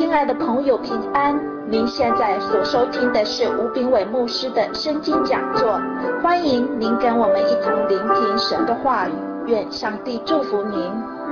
亲爱的朋友，平安！您现在所收听的是吴炳伟牧师的圣经讲座，欢迎您跟我们一同聆听神的话语，愿上帝祝福您。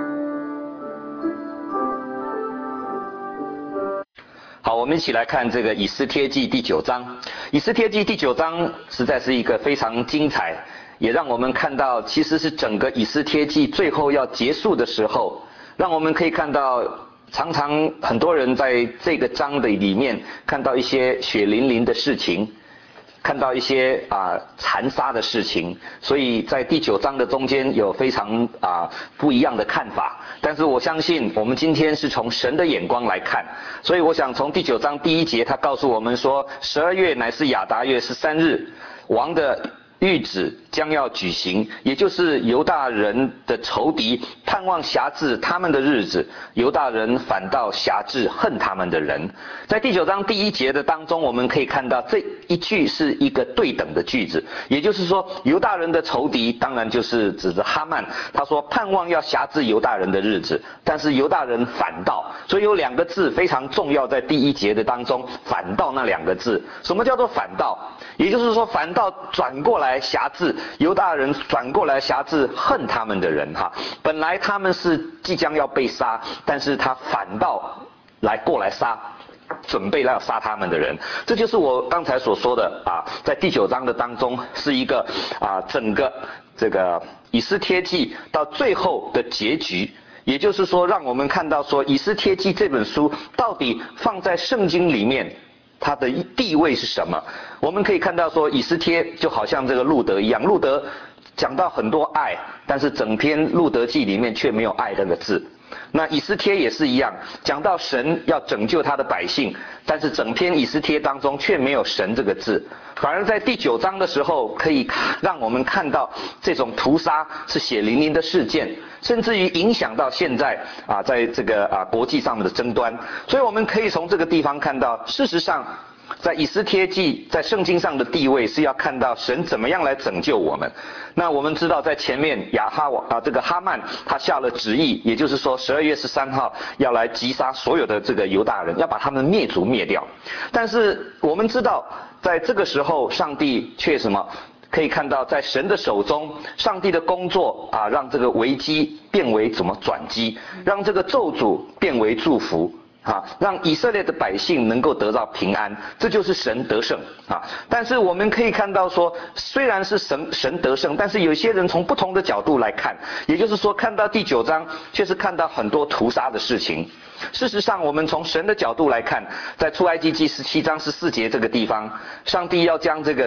好，我们一起来看这个以斯帖记第9章。以斯帖记第9章实在是一个非常精彩，也让我们看到其实是整个以斯帖记最后要结束的时候，让我们可以看到常常很多人在这个章的里面看到一些血淋淋的事情，看到一些残杀的事情，所以在第9章的中间有非常不一样的看法。但是我相信我们今天是从神的眼光来看，所以我想从第9章第1节他告诉我们说，12月乃是亚达月13日，王的谕旨将要举行，也就是犹大人的仇敌盼望辖制他们的日子，犹大人反倒辖制恨他们的人。在第9章第1节的当中，我们可以看到这一句是一个对等的句子，也就是说犹大人的仇敌当然就是指着哈曼，他说盼望要辖制犹大人的日子，但是犹大人反倒，所以有2个字非常重要，在第1节的当中，反倒那2个字。什么叫做反倒？也就是说反倒转过来辖制犹大人，转过来辖制恨他们的人哈。本来他们是即将要被杀，但是他反倒过来杀准备要杀他们的人。这就是我刚才所说的在第9章的当中是一个整个这个以斯帖记到最后的结局。也就是说让我们看到说以斯帖记这本书到底放在圣经里面它的地位是什么。我们可以看到说以斯帖就好像这个路德一样，路德讲到很多爱，但是整篇路德记里面却没有爱这个字。那以斯帖也是一样，讲到神要拯救他的百姓，但是整篇以斯帖当中却没有神这个字。反而在第9章的时候可以让我们看到这种屠杀是血淋淋的事件，甚至于影响到现在在这个国际上面的争端。所以我们可以从这个地方看到，事实上在以斯帖记在圣经上的地位是要看到神怎么样来拯救我们。那我们知道在前面这个哈曼他下了旨意，也就是说12月13号要来击杀所有的这个犹大人，要把他们灭族灭掉。但是我们知道在这个时候上帝却什么？可以看到在神的手中，上帝的工作让这个危机变为怎么转机，让这个咒诅变为祝福。让以色列的百姓能够得到平安，这就是神得胜但是我们可以看到说，虽然是神得胜，但是有些人从不同的角度来看，也就是说看到第9章却是看到很多屠杀的事情。事实上我们从神的角度来看，在出埃及记17章14节这个地方，上帝要将这个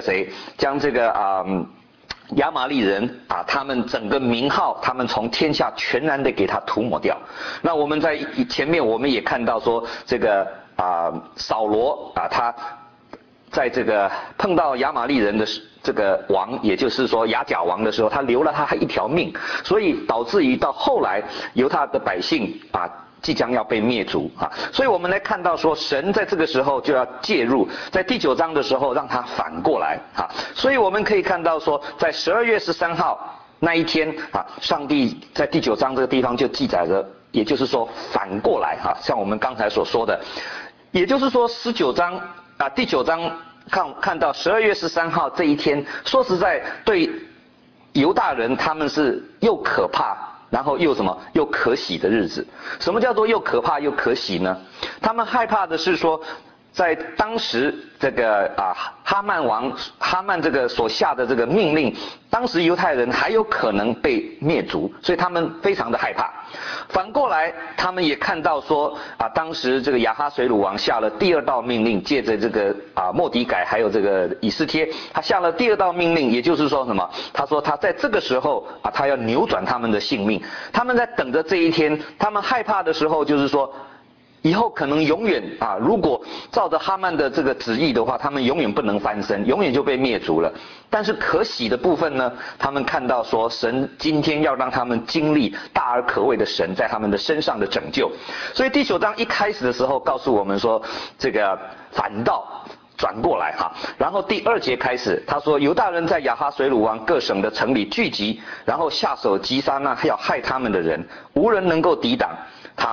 亚玛力人他们整个名号，他们从天下全然的给他涂抹掉。那我们在前面我们也看到说，这个扫罗他在这个碰到亚玛力人的这个王，也就是说亚甲王的时候，他留了他一条命，所以导致于到后来犹大的百姓即将要被灭族所以我们来看到说神在这个时候就要介入，在第9章的时候让他反过来所以我们可以看到说在12月13号那一天上帝在第9章这个地方就记载着，也就是说反过来像我们刚才所说的，也就是说19章第9章看到12月13号这一天，说实在对犹大人他们是又可怕然后又可喜的日子。什么叫做又可怕又可喜呢？他们害怕的是说，在当时这个哈曼这个所下的这个命令，当时犹太人还有可能被灭族，所以他们非常的害怕。反过来他们也看到说当时这个亚哈水鲁王下了第2道命令，借着这个末底改还有这个以斯帖，他下了第2道命令，也就是说什么？他说他在这个时候他要扭转他们的性命。他们在等着这一天，他们害怕的时候就是说以后可能永远如果照着哈曼的这个旨意的话，他们永远不能翻身，永远就被灭族了。但是可喜的部分呢，他们看到说神今天要让他们经历大而可畏的神在他们的身上的拯救。所以第9章一开始的时候告诉我们说，这个反倒转过来然后第2节开始他说，犹大人在亚哈水鲁王各省的城里聚集，然后下手击杀那要害他们的人，无人能够抵挡他们，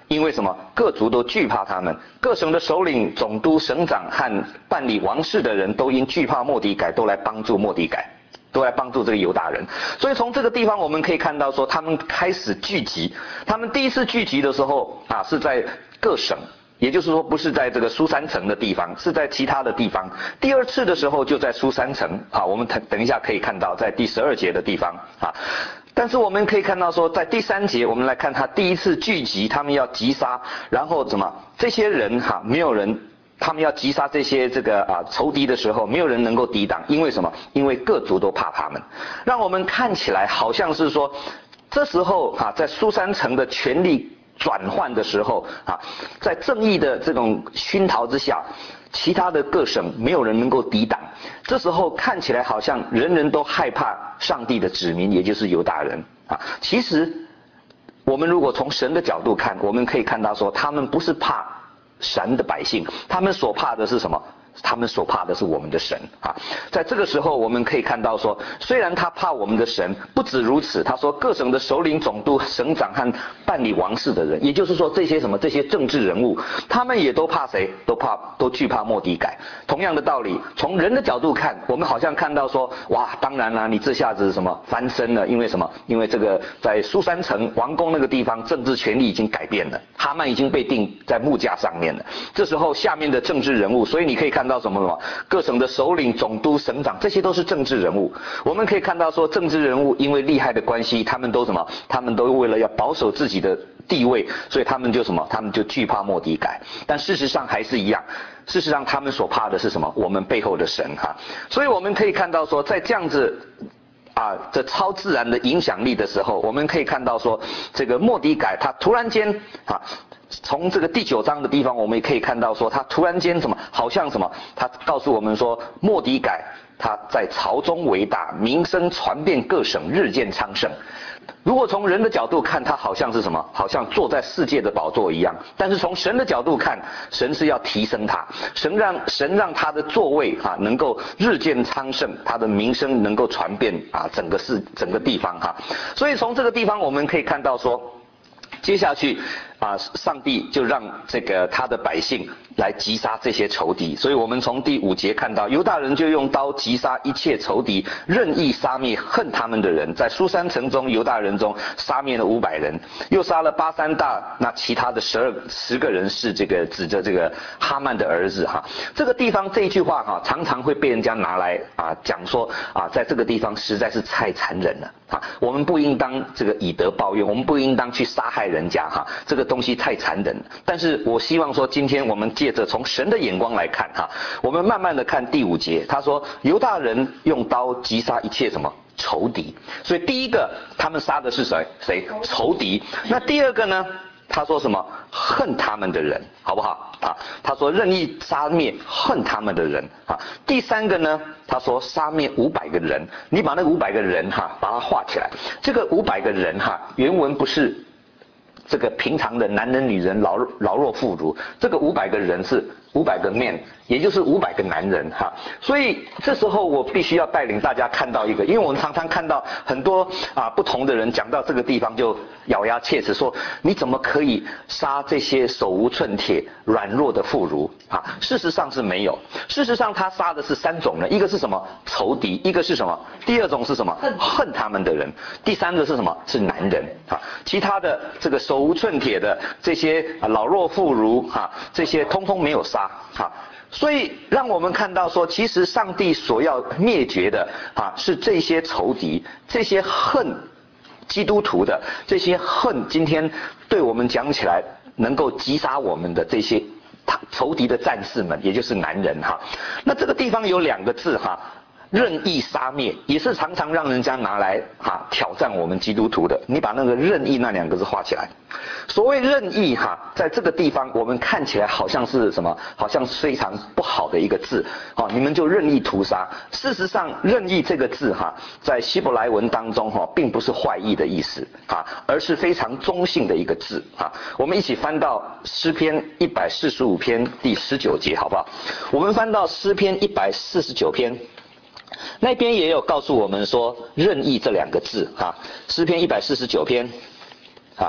因为什么？各族都惧怕他们，各省的首领、总督、省长和办理王事的人都因惧怕末底改，都来帮助末底改，都来帮助这个犹大人。所以从这个地方我们可以看到说，他们开始聚集。他们第一次聚集的时候是在各省。也就是说，不是在这个苏三城的地方，是在其他的地方。第二次的时候就在苏三城我们等一下可以看到，在第12节的地方但是我们可以看到说，在第3节，我们来看他第一次聚集，他们要击杀，然后这些人没有人，他们要击杀这些仇敌的时候，没有人能够抵挡，因为什么？因为各族都怕他们，让我们看起来好像是说，这时候在苏三城的权力转换的时候在正义的这种熏陶之下，其他的各省没有人能够抵挡。这时候看起来好像人人都害怕上帝的子民，也就是犹大人其实我们如果从神的角度看，我们可以看到说，他们不是怕神的百姓，他们所怕的是什么？他们所怕的是我们的神在这个时候我们可以看到说，虽然他怕我们的神，不止如此，他说各省的首领、总督、省长和办理王事的人，也就是说这些这些政治人物，他们也都怕谁？都惧怕末底改。同样的道理，从人的角度看，我们好像看到说，哇，当然啦，你这下子翻身了，因为什么？因为这个在苏三城王宫那个地方，政治权力已经改变了，哈曼已经被钉在木架上面了。这时候下面的政治人物，所以你可以看到什么？各省的首领、总督、省长，这些都是政治人物。我们可以看到说，政治人物因为利害的关系，他们都他们都为了要保守自己的地位，所以他们就他们就惧怕末底改。但事实上还是一样，事实上他们所怕的是什么？我们背后的神所以我们可以看到说，在这样子这超自然的影响力的时候，我们可以看到说，这个末底改他突然间从这个第9章的地方，我们也可以看到说，他突然间好像他告诉我们说，末底改他在朝中为大，名声传遍各省，日渐昌盛。如果从人的角度看，他好像是好像坐在世界的宝座一样。但是从神的角度看，神是要提升他，神让他的座位能够日渐昌盛，他的名声能够传遍整个地方所以从这个地方我们可以看到说，接下去上帝就让他的百姓来击杀这些仇敌。所以我们从第5节看到，犹大人就用刀击杀一切仇敌，任意杀灭恨他们的人。在苏三城中，犹大人中杀灭了500人，又杀了巴珊大那其他的10个人，是指着这个哈曼的儿子这个地方这一句话常常会被人家拿来讲说在这个地方实在是太残忍了我们不应当以德报怨，我们不应当去杀害人家这个东西太残忍了。但是我希望说，今天我们借着从神的眼光来看我们慢慢的看第5节，他说犹大人用刀击杀一切仇敌。所以第一个他们杀的是谁？仇敌。那第二个呢？他说什么？恨他们的人，好不好他说任意杀灭恨他们的人第三个呢？他说杀灭500个人。你把那个500个人把它画起来。这个500个人原文不是这个平常的男人女人老弱妇孺，这个500个人是500个 man， 也就是500个男人所以这时候我必须要带领大家看到一个，因为我们常常看到很多不同的人讲到这个地方就咬牙切齿说，你怎么可以杀这些手无寸铁软弱的妇孺事实上是没有。事实上他杀的是3种人，一个是什么？仇敌。一个是什么？第二种是什么？恨他们的人。第三个是什么？是男人其他的这个手无寸铁的这些老弱妇孺这些通通没有杀所以让我们看到说，其实上帝所要灭绝的是这些仇敌，这些恨基督徒的，这些恨今天对我们讲起来能够击杀我们的这些仇敌的战士们，也就是男人那这个地方有2个字任意杀灭，也是常常让人家拿来挑战我们基督徒的。你把那个任意那2个字画起来。所谓任意在这个地方我们看起来好像是什么？好像是非常不好的一个字你们就任意屠杀。事实上任意这个字在希伯来文当中并不是坏意的意思而是非常中性的一个字我们一起翻到诗篇145篇第19节好不好？我们翻到诗篇149篇，那边也有告诉我们说任意这2个字诗篇149篇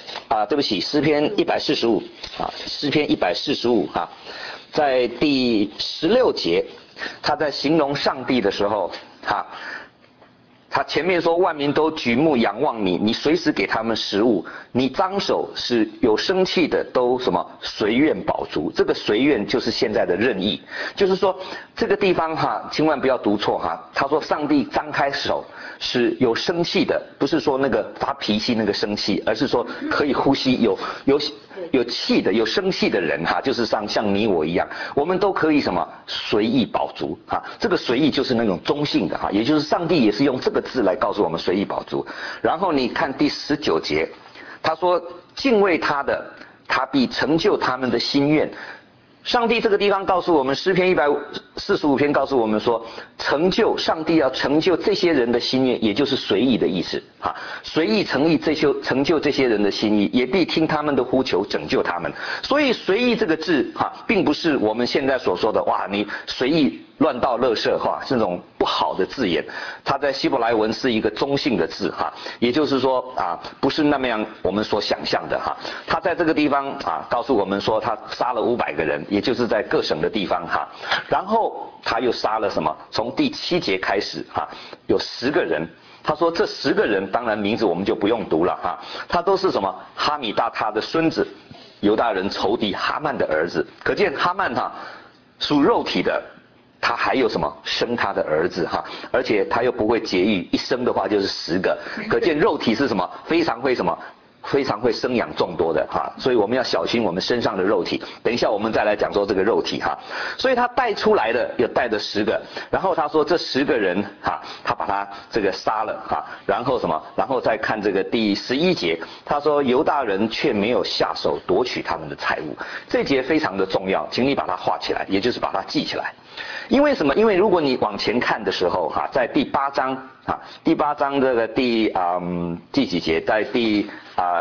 对不起，诗篇145诗篇145在第16节，他在形容上帝的时候他前面说万民都举目仰望你，你随时给他们食物，你张手是有生气的都什么随愿饱足。这个随愿就是现在的任意，就是说这个地方千万不要读错他说上帝张开手是有生气的，不是说那个发脾气那个生气，而是说可以呼吸有气的有生气的人就是像你我一样，我们都可以什么随意饱足这个随意就是那种中性的也就是上帝也是用这个字来告诉我们随意饱足。然后你看第19节，他说敬畏他的，他必成就他们的心愿。上帝这个地方告诉我们，诗篇145篇告诉我们说，上帝要成就这些人的心愿，也就是随意的意思随意成就这些人的心意，也必听他们的呼求，拯救他们。所以随意这个字并不是我们现在所说的你随意乱倒垃圾是那种不好的字眼，它在希伯来文是一个中性的字也就是说不是那么样我们所想象的他在这个地方告诉我们说他杀了500个人，也就是在各省的地方然后他又杀了什么？从第7节开始有10个人。他说这10个人当然名字我们就不用读了他都是什么哈米大他的孙子，犹大人仇敌哈曼的儿子。可见哈曼属肉体的，他还有什么生他的儿子而且他又不会节育，一生的话就是10个，可见肉体是什么非常会生养众多的所以我们要小心我们身上的肉体。等一下我们再来讲说这个肉体所以他带出来的有带着10个，然后他说这10个人他把他这个杀了然后什么？然后再看这个第11节，他说犹大人却没有下手夺取他们的财物。这节非常的重要，请你把它画起来，也就是把它记起来。因为什么？因为如果你往前看的时候在第8章第8章这个第几节？在第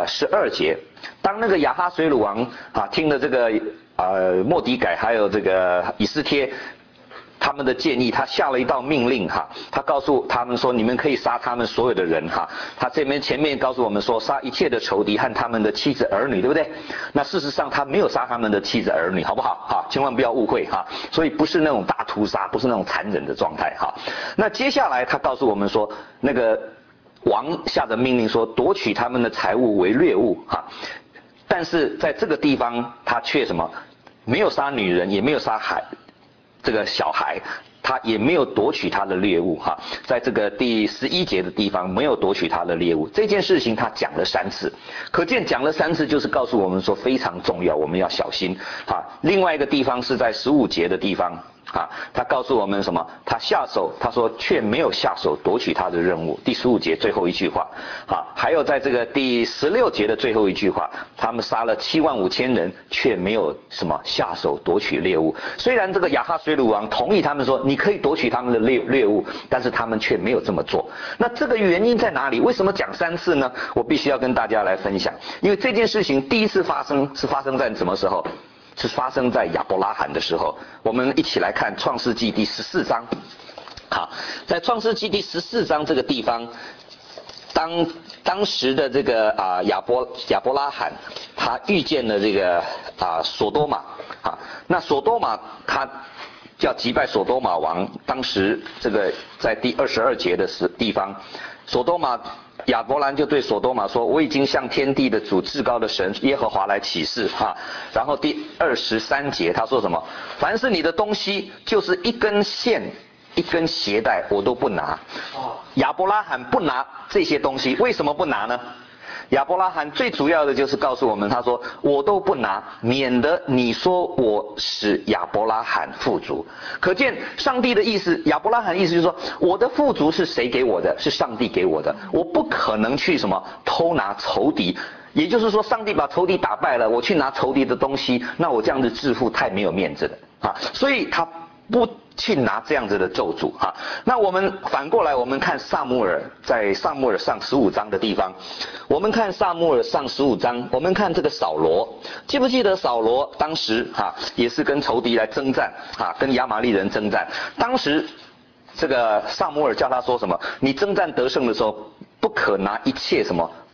12节，当那个亚哈水鲁王听了这个末底改还有这个以斯帖他们的建议，他下了一道命令他告诉他们说你们可以杀他们所有的人他这边前面告诉我们说杀一切的仇敌和他们的妻子儿女，对不对？那事实上他没有杀他们的妻子儿女，好不好千万不要误会所以不是那种大屠杀，不是那种残忍的状态那接下来他告诉我们说，那个王下的命令说夺取他们的财物为掠物但是在这个地方他却什么？没有杀女人，也没有杀这个小孩，他也没有夺取他的猎物在这个第11节的地方没有夺取他的猎物。这件事情他讲了3次，可见讲了3次就是告诉我们说非常重要，我们要小心另外一个地方是在15节的地方他告诉我们什么？他下手，他说却没有下手夺取他的任务。第15节最后一句话还有在这个第16节的最后一句话，他们杀了75000人，却没有什么下手夺取猎物。虽然这个亚哈水鲁王同意他们说你可以夺取他们的猎物，但是他们却没有这么做。那这个原因在哪里？为什么讲3次呢？我必须要跟大家来分享。因为这件事情第一次发生是发生在什么时候？是发生在亚伯拉罕的时候。我们一起来看创世纪第14章在创世纪第14章这个地方，当时的这个亚伯拉罕他遇见了这个索多玛那索多玛他叫击败索多玛王。当时这个在第22节的地方，亚伯兰就对索多玛说，我已经向天地的主至高的神耶和华来起誓然后第23节他说什么？凡是你的东西，就是一根线一根鞋带我都不拿。亚伯拉罕不拿这些东西，为什么不拿呢？亚伯拉罕最主要的就是告诉我们，他说我都不拿，免得你说我使亚伯拉罕富足。可见上帝的意思，亚伯拉罕的意思就是说，我的富足是谁给我的？是上帝给我的，我不可能去什么偷拿仇敌。也就是说，上帝把仇敌打败了，我去拿仇敌的东西，那我这样子致富太没有面子了所以他不去拿这样子的咒诅那我们反过来，我们看撒母耳，在撒母耳上15章的地方，我们看撒母耳上15章，我们看这个扫罗，记不记得扫罗当时也是跟仇敌来征战跟亚玛力人征战。当时这个撒母耳叫他说什么？你征战得胜的时候，不可拿一切什么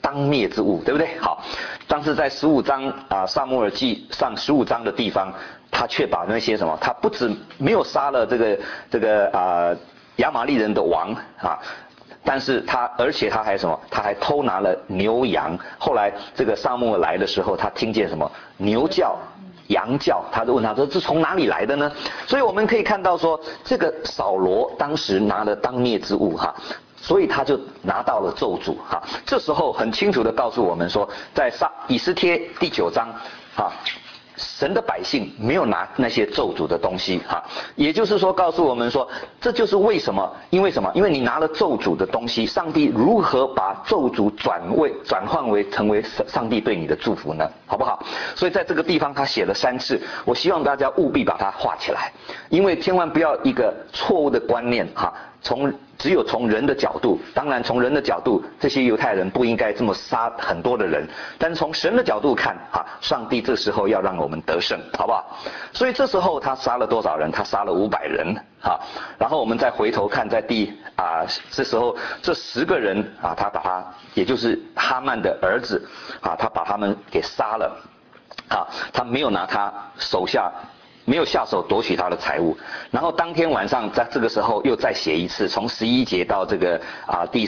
当灭之物，对不对？好，但是在15章撒母耳记上15章的地方，他却把那些什么，他不止没有杀了这个亚玛利人的王但是而且他还什么？他还偷拿了牛羊。后来这个撒母耳来的时候，他听见什么牛叫、羊叫，他就问他说：“这从哪里来的呢？”所以我们可以看到说，这个扫罗当时拿了当灭之物所以他就拿到了咒诅这时候很清楚地告诉我们说，在以斯帖第9章神的百姓没有拿那些咒诅的东西也就是说告诉我们说，这就是为什么，因为什么？因为你拿了咒诅的东西，上帝如何把咒诅转换为成为上帝对你的祝福呢？好不好？所以在这个地方他写了3次，我希望大家务必把它画起来，因为千万不要一个错误的观念只有从人的角度，当然从人的角度，这些犹太人不应该这么杀很多的人，但是从神的角度看上帝这时候要让我们得胜，好不好？所以这时候他杀了多少人？他杀了500人然后我们再回头看，在这时候这10个人他把他，也就是哈曼的儿子他把他们给杀了他没有拿他手下。没有下手夺取他的财物，然后当天晚上在这个时候又再写一次，从11节到这个第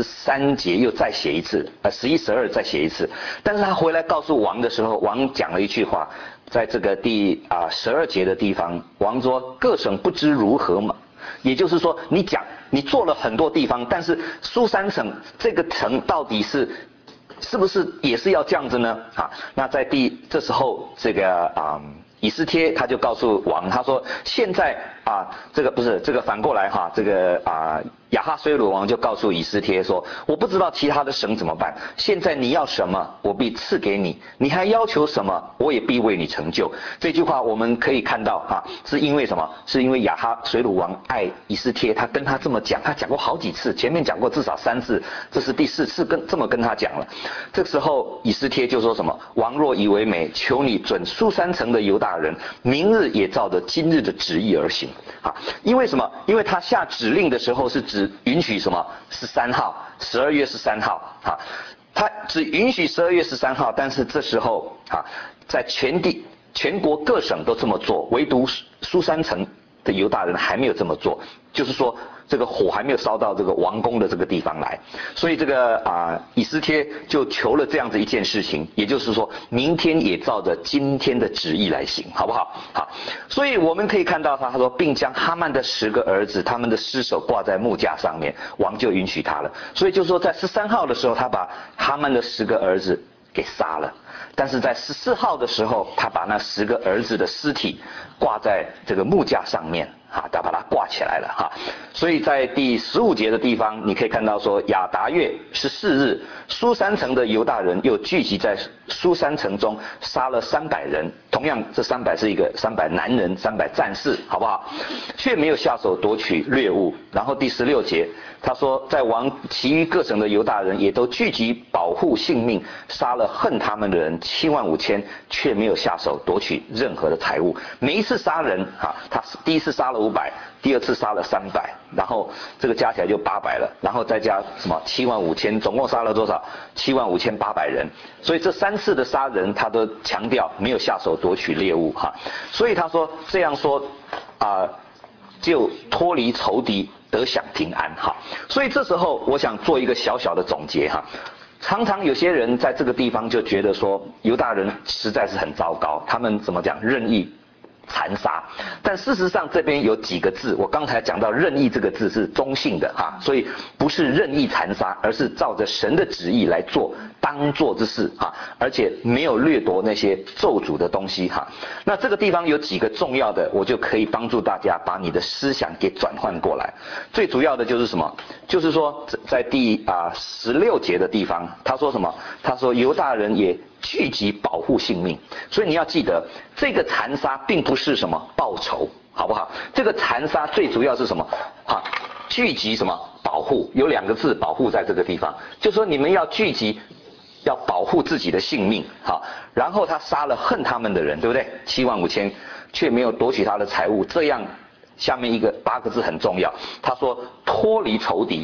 13节又再写一次，11、12再写一次。但是他回来告诉王的时候，王讲了一句话，在这个第12节的地方，王说各省不知如何嘛，也就是说你做了很多地方，但是苏珊城这个城到底是不是也是要这样子呢？那在这时候这个以斯帖他就告诉王，他说现在这个反过来这个亚哈随鲁王就告诉以斯帖说，我不知道其他的省怎么办，现在你要什么我必赐给你，你还要求什么我也必为你成就。这句话我们可以看到是因为什么？是因为亚哈随鲁王爱以斯帖，他跟他这么讲，他讲过好几次，前面讲过至少3次，这是第4次这么跟他讲了。这时候以斯帖就说什么，王若以为美，求你准苏珊城的犹大人明日也照着今日的旨意而行因为什么？因为他下指令的时候是只允许什么13号，12月13号他只允许12月13号，但是这时候在全国各省都这么做，唯独苏珊城的犹大人还没有这么做，就是说这个火还没有烧到这个王宫的这个地方来，所以这个以斯帖就求了这样子一件事情，也就是说明天也照着今天的旨意来行，好不好？所以我们可以看到他说并将哈曼的10个儿子他们的尸首挂在木架上面，王就允许他了。所以就是说在13号的时候他把哈曼的10个儿子给杀了，但是在14号的时候他把那10个儿子的尸体挂在这个木架上面他把它挂起来了所以在第15节的地方你可以看到说，亚达月14日，苏珊城的犹大人又聚集在苏珊城中，杀了300人，同样这300是一个300男人300战士，好不好？却没有下手夺取掠物。然后第16节他说，在王其余各省的犹大人也都聚集保护性命，杀了恨他们的人75000，却没有下手夺取任何的财物。每一次杀人他第一次杀了500，第2次杀了300，然后这个加起来就800了，然后再加什么75000，总共杀了多少？75800人。所以这3次的杀人他都强调没有下手夺取猎物所以他说这样说就脱离仇敌，得享平安所以这时候我想做一个小小的总结常常有些人在这个地方就觉得说犹大人实在是很糟糕，他们怎么讲任意残杀，但事实上这边有几个字，我刚才讲到任意这个字是中性的所以不是任意残杀，而是照着神的旨意来做当做之事而且没有掠夺那些咒诅的东西那这个地方有几个重要的，我就可以帮助大家把你的思想给转换过来。最主要的就是什么？就是说在第16节的地方他说什么？他说犹大人也聚集保护性命。所以你要记得，这个残杀并不是什么报仇，好不好？这个残杀最主要是什么聚集什么保护，有2个字保护在这个地方，就说你们要聚集，要保护自己的性命然后他杀了恨他们的人，对不对？75000，却没有夺取他的财物。这样下面一个8个字很重要，他说脱离仇敌，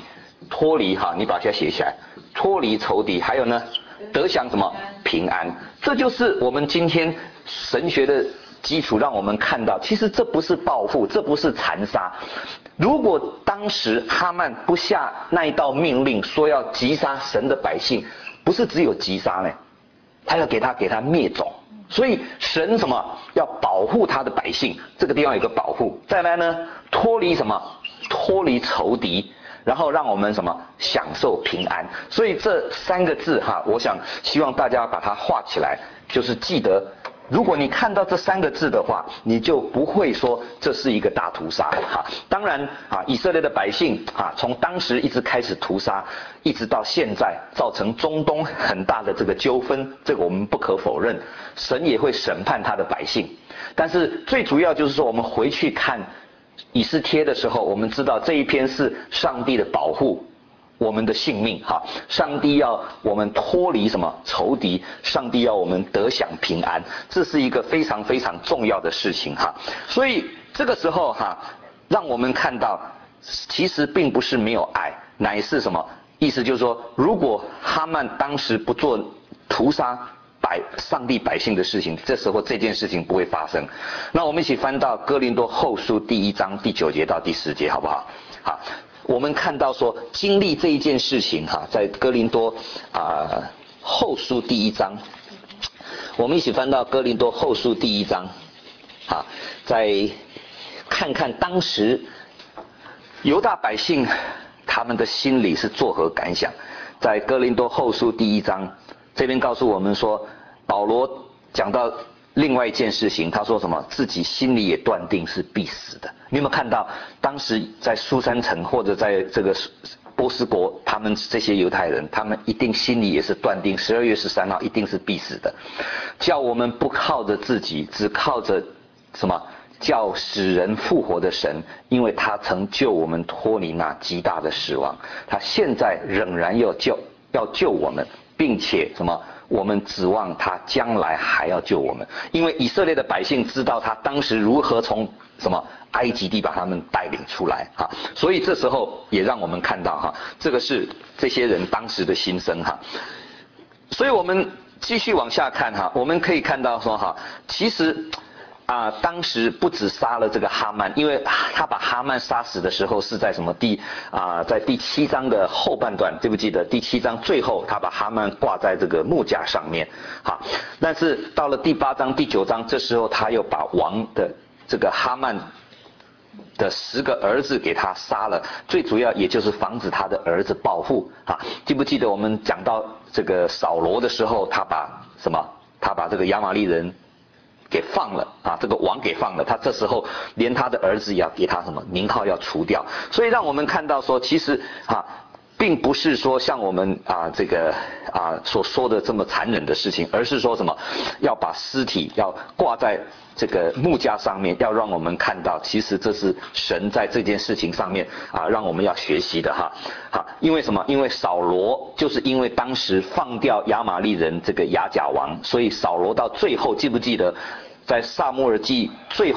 脱离哈，你把它写起来，脱离仇敌，还有呢，得享什么平安？这就是我们今天神学的基础，让我们看到，其实这不是报复，这不是残杀。如果当时哈曼不下那一道命令，说要击杀神的百姓，不是只有击杀呢，他要给他灭种。所以神什么要保护他的百姓，这个地方有个保护。再来呢，脱离什么？脱离仇敌，然后让我们什么享受平安。所以这3个字哈，我想希望大家把它画起来，就是记得，如果你看到这3个字的话，你就不会说这是一个大屠杀哈。当然啊，以色列的百姓啊，从当时一直开始屠杀，一直到现在，造成中东很大的这个纠纷，这个我们不可否认，神也会审判他的百姓。但是最主要就是说，我们回去看以斯帖的时候，我们知道这一篇是上帝的保护我们的性命哈，上帝要我们脱离什么仇敌，上帝要我们得享平安，这是一个非常非常重要的事情哈。所以这个时候哈，让我们看到，其实并不是没有爱，乃是什么？意思就是说，如果哈曼当时不做屠杀上帝百姓的事情，这时候这件事情不会发生。那我们一起翻到哥林多后书第1章第9节到第10节，好不好？好，我们看到说经历这一件事情哈，在哥林多后书第1章，我们一起翻到哥林多后书第1章，好，再看看当时犹大百姓他们的心里是作何感想。在哥林多后书第1章这边告诉我们说，保罗讲到另外一件事情，他说什么？自己心里也断定是必死的。你有没有看到，当时在苏珊城或者在这个波斯国，他们这些犹太人，他们一定心里也是断定12月13号一定是必死的。叫我们不靠着自己，只靠着什么？叫使人复活的神，因为他曾救我们脱离那极大的死亡，他现在仍然要救我们，并且什么？我们指望他将来还要救我们，因为以色列的百姓知道他当时如何从什么埃及地把他们带领出来哈，所以这时候也让我们看到哈，这个是这些人当时的心声哈。所以我们继续往下看哈，我们可以看到说哈，其实当时不止杀了这个哈曼，因为他把哈曼杀死的时候是在什么在第7章的后半段，记不记得第7章最后他把哈曼挂在这个木架上面，好，但是到了第8章第9章，这时候他又把王的这个哈曼的10个儿子给他杀了，最主要也就是防止他的儿子报复啊。记不记得我们讲到这个扫罗的时候，他把这个亚玛力人给放了啊，这个王给放了，他这时候连他的儿子也要给他什么名号要除掉，所以让我们看到说，其实并不是说像我们所说的这么残忍的事情，而是说什么要把尸体要挂在这个木架上面，要让我们看到，其实这是神在这件事情上面让我们要学习的哈。因为什么？因为扫罗就是因为当时放掉亚玛力人这个亚甲王，所以扫罗到最后记不记得，在撒母耳记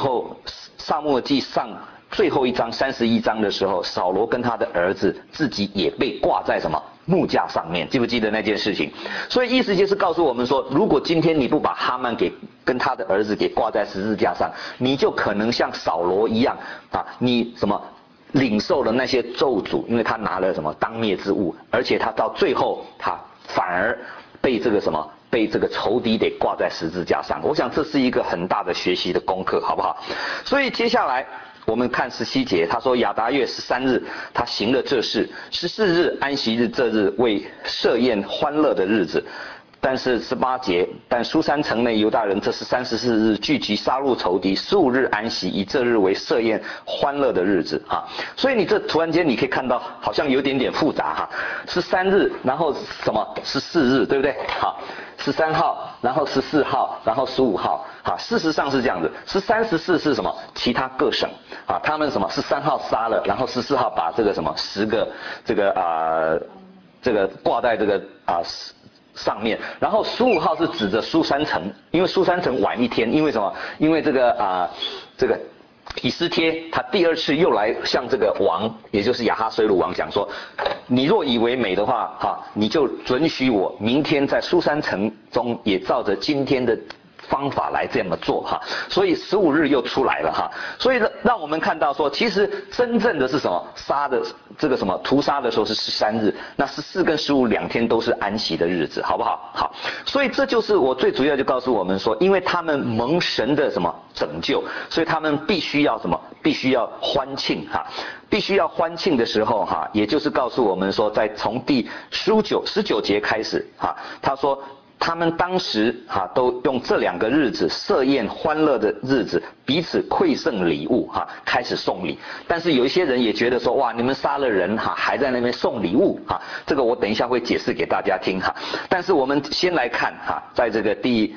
上最后一章31章的时候，扫罗跟他的儿子自己也被挂在什么木架上面，记不记得那件事情？所以意思就是告诉我们说，如果今天你不把哈曼跟他的儿子给挂在十字架上，你就可能像扫罗一样你什么领受了那些咒诅，因为他拿了什么当灭之物，而且他到最后他反而被这个仇敌给挂在十字架上。我想这是一个很大的学习的功课，好不好？所以接下来我们看17节，他说亚达月13日，他行了这事，14日安息日，这日为设宴欢乐的日子。但是18节，但书珊城内犹大人这是34日聚集杀戮仇敌，15日安息，以这日为设宴欢乐的日子所以你这突然间你可以看到好像有点复杂13日，然后什么14日，对不对？13号，然后14号，然后15号事实上是这样子，13、14是什么？其他各省他们什么13号杀了，然后14号把这个什么10个这个挂在这个上面，然后15号是指着书珊城，因为书珊城晚一天，因为什么？因为这个以斯帖他第2次又来向这个王，也就是亚哈水鲁王讲说， 你若以为美的话，哈，你就准许我明天在书珊城中也照着今天的方法来这么做哈，所以15日又出来了哈，所以让我们看到说，其实真正的是什么？杀的这个什么屠杀的时候是13日，那14跟152天都是安息的日子，好不好？好，所以这就是我最主要就告诉我们说，因为他们蒙神的什么拯救，所以他们必须要什么？必须要欢庆哈，必须要欢庆的时候哈，也就是告诉我们说，在从第19节开始哈，他说。他们当时都用这2个日子设宴欢乐的日子，彼此馈赠礼物开始送礼。但是有一些人也觉得说，哇，你们杀了人还在那边送礼物这个我等一下会解释给大家听但是我们先来看在这个第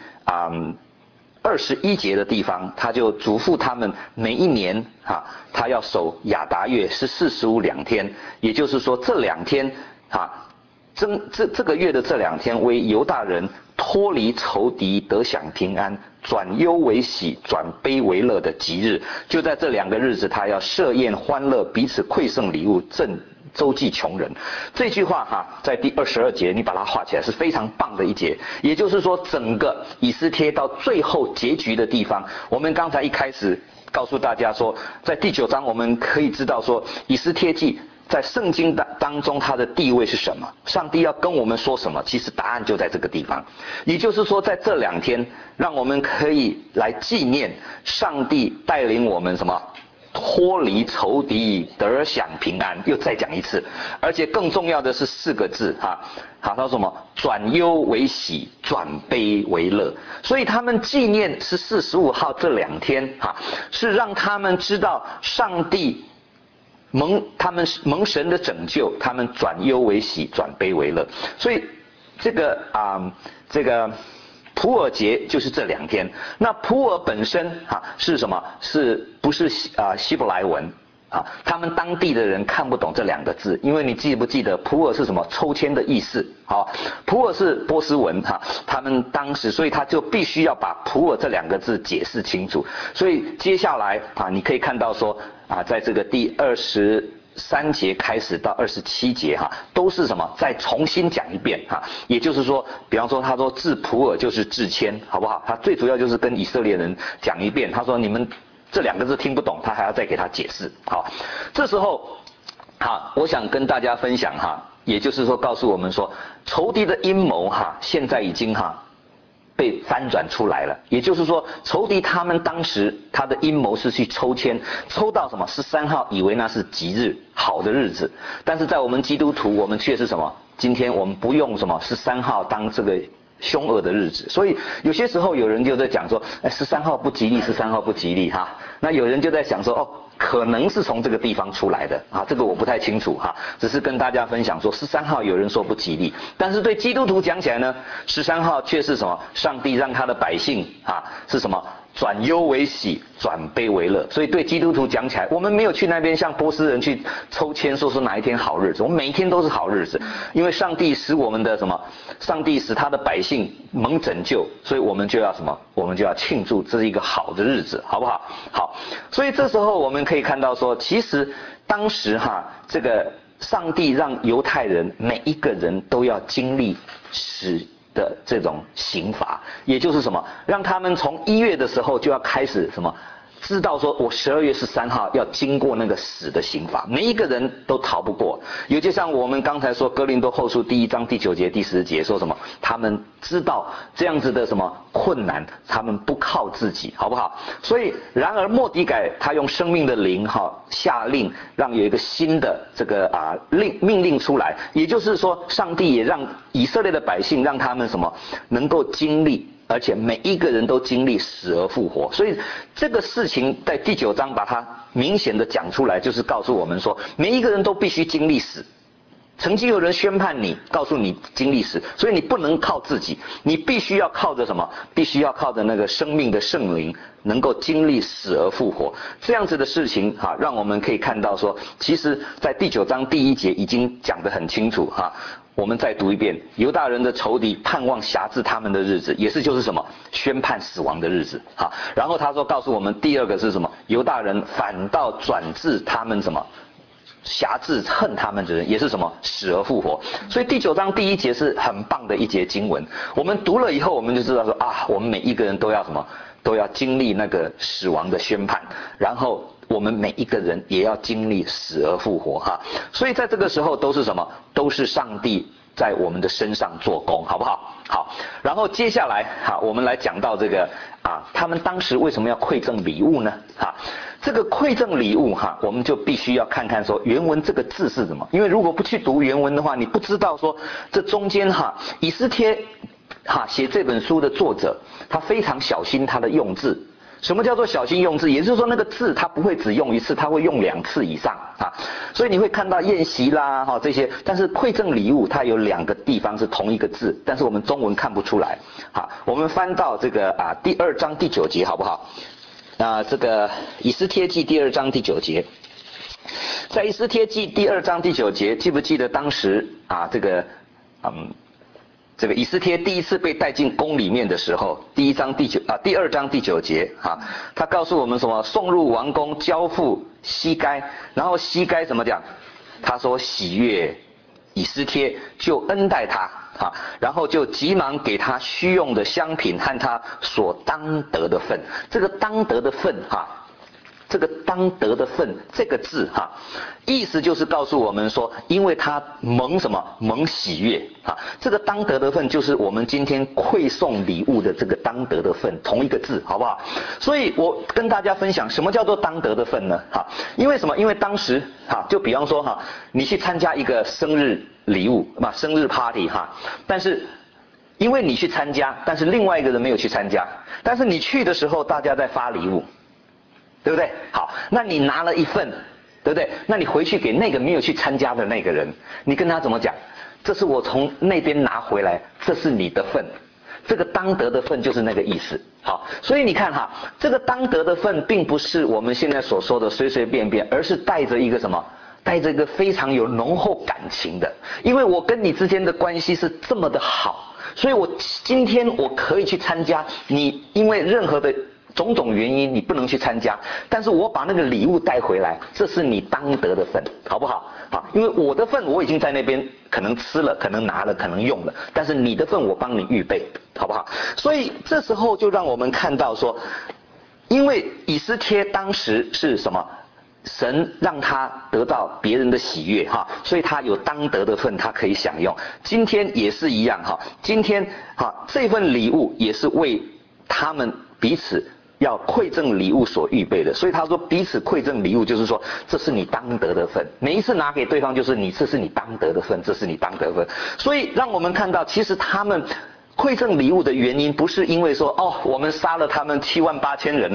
21节的地方，他就嘱咐他们每一年他要守亚达月14、15 2天，也就是说这2天这个月的这2天为犹大人脱离仇敌得享平安，转忧为喜，转悲为乐的吉日。就在这2个日子，他要设宴欢乐，彼此馈赠礼物，赠周济穷人。这句话在第22节你把它画起来是非常棒的一节。也就是说，整个以斯帖到最后结局的地方，我们刚才一开始告诉大家说，在第9章我们可以知道说，以斯帖记在圣经当中它的地位是什么？上帝要跟我们说什么？其实答案就在这个地方。也就是说，在这2天，让我们可以来纪念上帝带领我们什么？脱离仇敌，得享平安。又再讲一次，而且更重要的是4个字他说什么？转忧为喜，转悲为乐。所以他们纪念14、15号这2天是让他们知道上帝他们蒙神的拯救，他们转忧为喜，转悲为乐。所以这个普珥节就是这2天。那普珥本身是什么？是不是希伯来文他们当地的人看不懂这2个字，因为你记不记得普珥是什么？抽签的意思。普珥是波斯文他们当时，所以他就必须要把普珥这2个字解释清楚。所以接下来你可以看到说在这个第23节开始到27节都是什么？再重新讲一遍也就是说，比方说他说治普珥就是治签，好不好？他最主要就是跟以色列人讲一遍，他说你们这2个字听不懂，他还要再给他解释。好，这时候我想跟大家分享也就是说告诉我们说，仇敌的阴谋现在已经被翻转出来了。也就是说，仇敌他们当时他的阴谋是去抽签，抽到什么13号，以为那是吉日，好的日子。但是在我们基督徒，我们却是什么？今天我们不用什么13号当这个凶恶的日子。所以有些时候有人就在讲说13号不吉利，13号不吉利那有人就在想说可能是从这个地方出来的这个我不太清楚只是跟大家分享说13号有人说不吉利，但是对基督徒讲起来呢，13号却是什么？上帝让他的百姓是什么？转忧为喜，转悲为乐。所以对基督徒讲起来，我们没有去那边像波斯人去抽签说哪一天好日子，我们每一天都是好日子，因为上帝使我们的什么？上帝使他的百姓蒙拯救，所以我们就要什么？我们就要庆祝，这是一个好的日子，好不好？好，所以这时候我们可以看到说，其实当时这个上帝让犹太人每一个人都要经历死的这种刑罚，也就是什么？让他们从1月的时候就要开始什么？知道说我12月13号要经过那个死的刑罚，每一个人都逃不过。也就像我们刚才说哥林多后书第1章第9节第10节说什么？他们知道这样子的什么困难，他们不靠自己，好不好？所以然而末底改他用生命的灵下令，让有一个新的这个命令出来，也就是说上帝也让以色列的百姓让他们什么能够经历，而且每一个人都经历死而复活。所以这个事情在第9章把它明显的讲出来，就是告诉我们说每一个人都必须经历死。曾经有人宣判你，告诉你经历死，所以你不能靠自己，你必须要靠着什么？必须要靠着那个生命的圣灵，能够经历死而复活。这样子的事情让我们可以看到说，其实在第9章第1节已经讲得很清楚我们再读一遍，犹大人的仇敌盼望辖制他们的日子，也是就是什么？宣判死亡的日子然后他说告诉我们第2个是什么？犹大人反倒转至他们什么？ 辖制恨他们的人，也是什么死而复活。所以第9章第1节是很棒的一节经文。我们读了以后，我们就知道说啊，我们每一个人都要什么，都要经历那个死亡的宣判，然后我们每一个人也要经历死而复活哈。所以在这个时候都是什么？都是上帝在我们的身上做工，好不好？好，然后接下来我们来讲到这个他们当时为什么要馈赠礼物呢？这个馈赠礼物我们就必须要看看说原文这个字是什么，因为如果不去读原文的话，你不知道说这中间以斯帖写这本书的作者，他非常小心他的用字。什么叫做小心用字？也就是说那个字他不会只用一次，他会用2次以上所以你会看到宴席啦这些，但是馈赠礼物它有2个地方是同一个字，但是我们中文看不出来我们翻到这个第2章第9节好不好？这个以斯帖记第2章第9节，在以斯帖记第2章第9节，记不记得当时这个以斯帖第一次被带进宫里面的时候，第2章第9节他告诉我们什么？送入王宫，交付西该，然后西该怎么讲？他说喜悦以斯帖，就恩待他然后就急忙给他需用的香品和他所当得的份。这个当得的份这个当得的份这个字意思就是告诉我们说，因为他蒙什么？蒙喜悦这个当得的份就是我们今天馈送礼物的这个当得的份，同一个字，好不好？所以我跟大家分享什么叫做当得的份呢？因为什么？因为当时就比方说你去参加一个生日礼物生日 party 但是因为你去参加，但是另外一个人没有去参加，但是你去的时候大家在发礼物，对不对？好，那你拿了一份，对不对？那你回去给那个没有去参加的那个人，你跟他怎么讲？这是我从那边拿回来，这是你的份。这个当得的份就是那个意思。好，所以你看这个当得的份并不是我们现在所说的随随便便，而是带着一个什么？带着一个非常有浓厚感情的。因为我跟你之间的关系是这么的好，所以我今天我可以去参加，你因为任何的种种原因你不能去参加，但是我把那个礼物带回来，这是你当得的份，好不好？因为我的份我已经在那边可能吃了，可能拿了，可能用了，但是你的份我帮你预备，好不好？所以这时候就让我们看到说，因为以斯帖当时是什么？神让他得到别人的喜悦所以他有当得的份，他可以享用。今天也是一样今天这份礼物也是为他们彼此要馈赠礼物所预备的。所以他说彼此馈赠礼物，就是说这是你当得的份，每一次拿给对方就是这是你当得的份，这是你当得的份。所以让我们看到其实他们馈赠礼物的原因不是因为说我们杀了他们78000人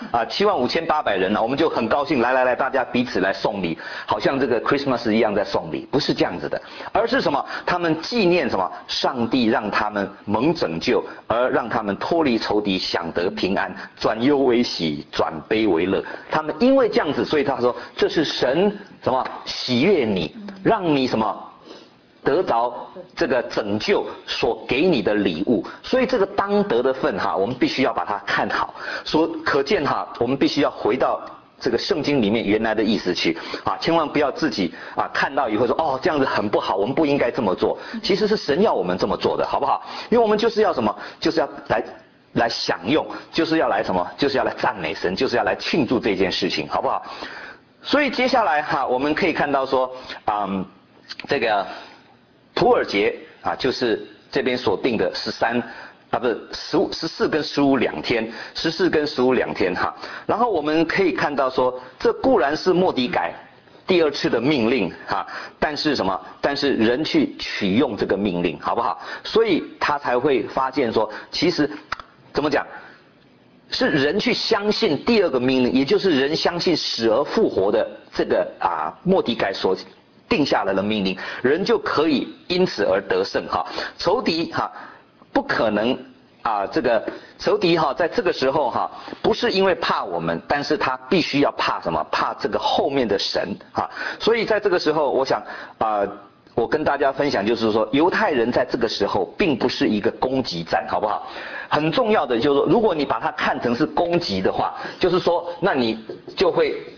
75800人我们就很高兴，来大家彼此来送礼，好像这个 Christmas 一样在送礼，不是这样子的，而是什么？他们纪念什么？上帝让他们蒙拯救，而让他们脱离仇敌，享得平安，转忧为喜，转悲为乐。他们因为这样子，所以他说这是神什么？喜悦你，让你什么？得着这个拯救所给你的礼物。所以这个当得的份我们必须要把它看好。可见我们必须要回到这个圣经里面原来的意思去千万不要自己看到以后说这样子很不好，我们不应该这么做。其实是神要我们这么做的，好不好？因为我们就是要什么？就是要来享用，就是要来什么？就是要来赞美神，就是要来庆祝这件事情，好不好？所以接下来我们可以看到说这个土耳节就是这边所定的14跟15两天，14跟15两天然后我们可以看到说，这固然是末底改第2次的命令但是什么？但是人去取用这个命令，好不好？所以他才会发现说，其实怎么讲？是人去相信第2个命令，也就是人相信死而复活的这个末底改所定下来的命令，人就可以因此而得胜仇敌不可能这个仇敌在这个时候不是因为怕我们，但是他必须要怕什么？怕这个后面的神所以在这个时候，我想我跟大家分享就是说，犹太人在这个时候并不是一个攻击战，好不好？很重要的就是说，如果你把它看成是攻击的话，就是说那你就会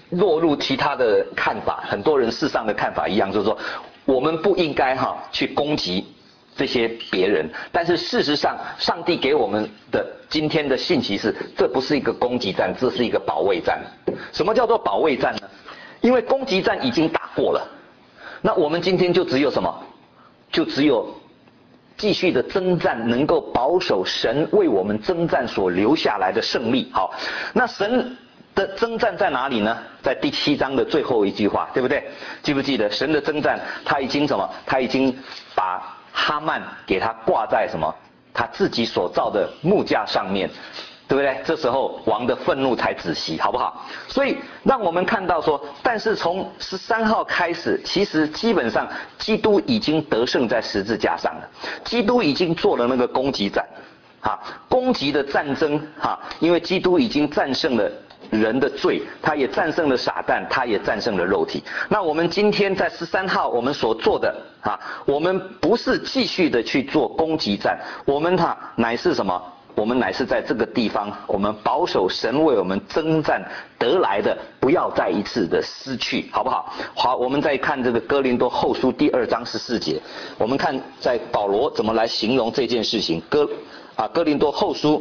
落入其他的看法，很多人世上的看法一样，就是说我们不应该去攻击这些别人，但是事实上，上帝给我们的今天的信息是，这不是一个攻击战，这是一个保卫战。什么叫做保卫战呢？因为攻击战已经打过了，那我们今天就只有什么？就只有继续的征战，能够保守神为我们征战所留下来的胜利。好，那神的征战在哪里呢？在第7章的最后一句话，对不对？记不记得神的征战？他已经什么？他已经把哈曼给他挂在什么？他自己所造的木架上面，对不对？这时候王的愤怒才止息，好不好？所以让我们看到说，但是从13号开始，其实基本上基督已经得胜在十字架上了，基督已经做了那个攻击战，攻击的战争，因为基督已经战胜了人的罪，他也战胜了撒旦，他也战胜了肉体。那我们今天在13号我们所做的我们不是继续的去做攻击战，我们乃是什么？我们乃是在这个地方，我们保守神为我们征战得来的，不要再一次的失去，好不好？好，我们再看这个哥林多后书第2章14节，我们看在保罗怎么来形容这件事情。哥林多后书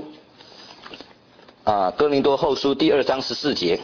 第2章14节。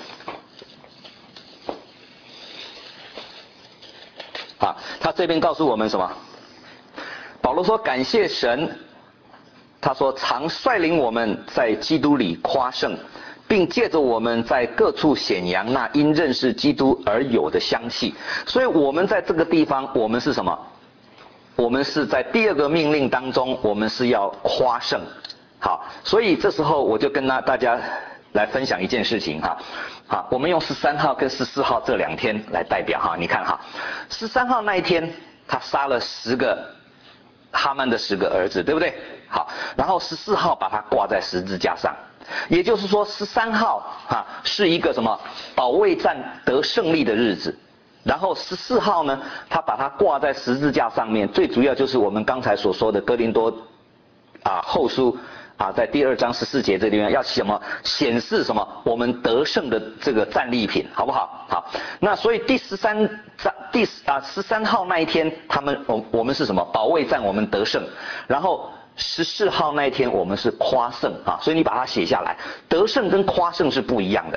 他这边告诉我们什么？保罗说感谢神，他说常率领我们在基督里夸胜，并借着我们在各处显扬那因认识基督而有的香气。所以我们在这个地方，我们是什么？我们是在第2个命令当中，我们是要夸胜。好，所以这时候我就跟大家来分享一件事情我们用13号跟14号这2天来代表你看13号那一天他杀了10个哈曼的10个儿子，对不对？好，然后14号把他挂在十字架上，也就是说13号是一个什么保卫战得胜利的日子，然后14号呢，他把他挂在十字架上面，最主要就是我们刚才所说的哥林多后书在第2章14节这地方要什么显示什么我们得胜的这个战利品，好不好？好，那所以第13号那一天，我们是什么保卫战，我们得胜，然后14号那一天我们是夸胜所以你把它写下来，得胜跟夸胜是不一样的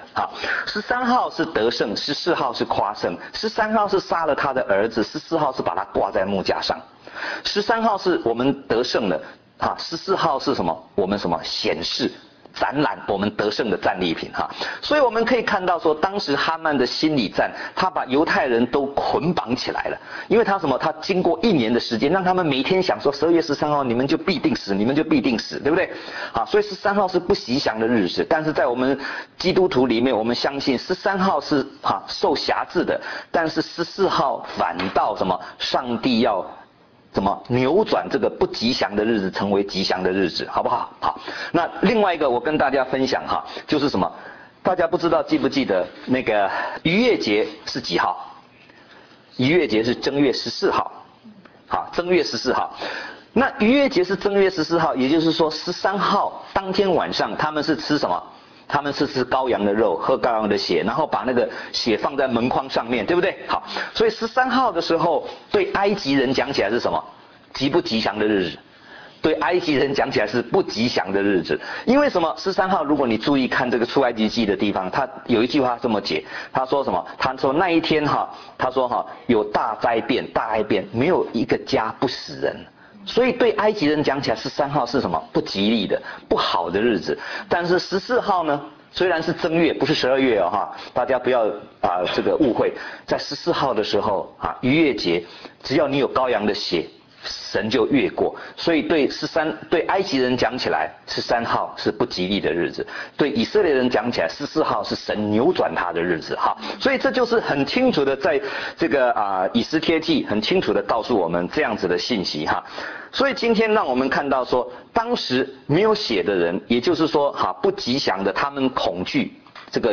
13号是得胜，14号是夸胜，13号是杀了他的儿子，14号是把他挂在木架上，13号是我们得胜了14号是什么？我们什么显示展览我们得胜的战利品所以我们可以看到说，当时哈曼的心理战，他把犹太人都捆绑起来了，因为他什么？他经过1年的时间，让他们每天想说12月13号你们就必定死，你们就必定死，对不对？所以13号是不吉祥的日子，但是在我们基督徒里面，我们相信13号是受辖制的，但是14号反倒什么？上帝要怎么扭转这个不吉祥的日子成为吉祥的日子，好不好？好，那另外一个我跟大家分享就是什么？大家不知道记不记得那个逾越节是几号？逾越节是正月14号，正月14号。那逾越节是正月14号，也就是说13号当天晚上他们是吃什么？他们是吃羔羊的肉，喝羔羊的血，然后把那个血放在门框上面，对不对？好，所以13号的时候，对埃及人讲起来是什么？吉不吉祥的日子？对埃及人讲起来是不吉祥的日子。因为什么？13号，如果你注意看这个出埃及记的地方，他有一句话这么解，他说什么？他说那一天他说有大灾变，大灾变，没有一个家不死人。所以对埃及人讲起来，13号是什么？不吉利的、不好的日子。但是14号呢，虽然是正月，不是12月大家不要这个误会。在14号的时候逾越节，只要你有羔羊的血，神就越过。所以对埃及人讲起来，13号是不吉利的日子；对以色列人讲起来，14号是神扭转他的日子所以这就是很清楚的在这个以斯帖记很清楚的告诉我们这样子的信息所以今天让我们看到说，当时没有血的人，也就是说不吉祥的，他们恐惧这个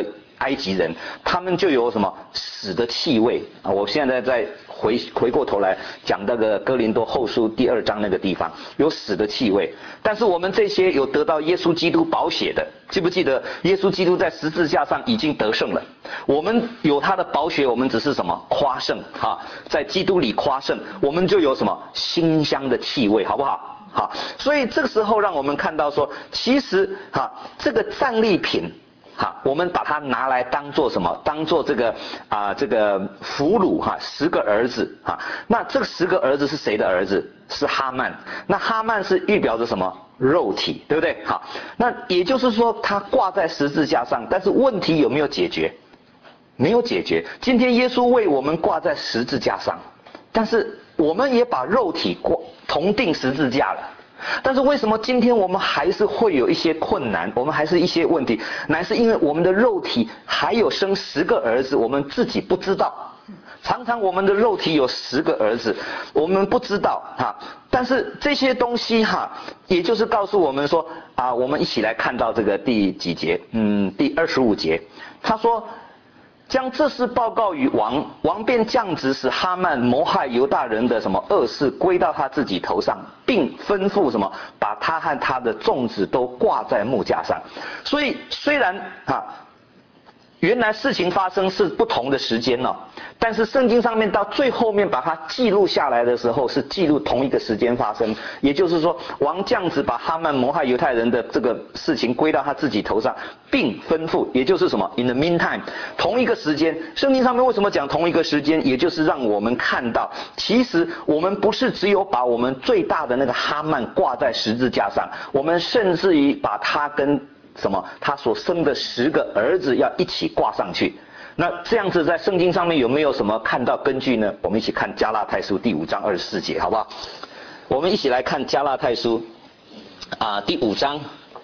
埃及人，他们就有什么死的气味啊！我现在在回过头来讲那个哥林多后书第2章那个地方有死的气味，但是我们这些有得到耶稣基督宝血的，记不记得耶稣基督在十字架上已经得胜了？我们有他的宝血，我们只是什么夸胜哈，在基督里夸胜，我们就有什么馨香的气味，好不好？好，所以这个时候让我们看到说，其实这个战利品。我们把它拿来当做什么？当做这个俘虏10个儿子那这个10个儿子是谁的儿子？是哈曼。那哈曼是预表着什么？肉体，对不对？好，那也就是说他挂在十字架上，但是问题有没有解决？没有解决。今天耶稣为我们挂在十字架上，但是我们也把肉体同定十字架了。但是为什么今天我们还是会有一些困难，我们还是一些问题，乃是因为我们的肉体还有生10个儿子，我们自己不知道。常常我们的肉体有10个儿子，我们不知道但是这些东西也就是告诉我们说我们一起来看到这个第几节？第25节，他说。将这事报告于王，王便降旨使哈曼谋害犹大人的什么恶事归到他自己头上，并吩咐什么把他和他的众子都挂在木架上。所以虽然原来事情发生是不同的时间但是圣经上面到最后面把它记录下来的时候，是记录同一个时间发生。也就是说，王降旨把哈曼谋害犹太人的这个事情归到他自己头上，并吩咐，也就是什么 in the meantime， 同一个时间。圣经上面为什么讲同一个时间？也就是让我们看到，其实我们不是只有把我们最大的那个哈曼挂在十字架上，我们甚至于把他跟什么他所生的10个儿子要一起挂上去。那这样子在圣经上面有没有什么看到根据呢？我们一起看加拉太书第5章24节，好不好？我们一起来看加拉太书第5章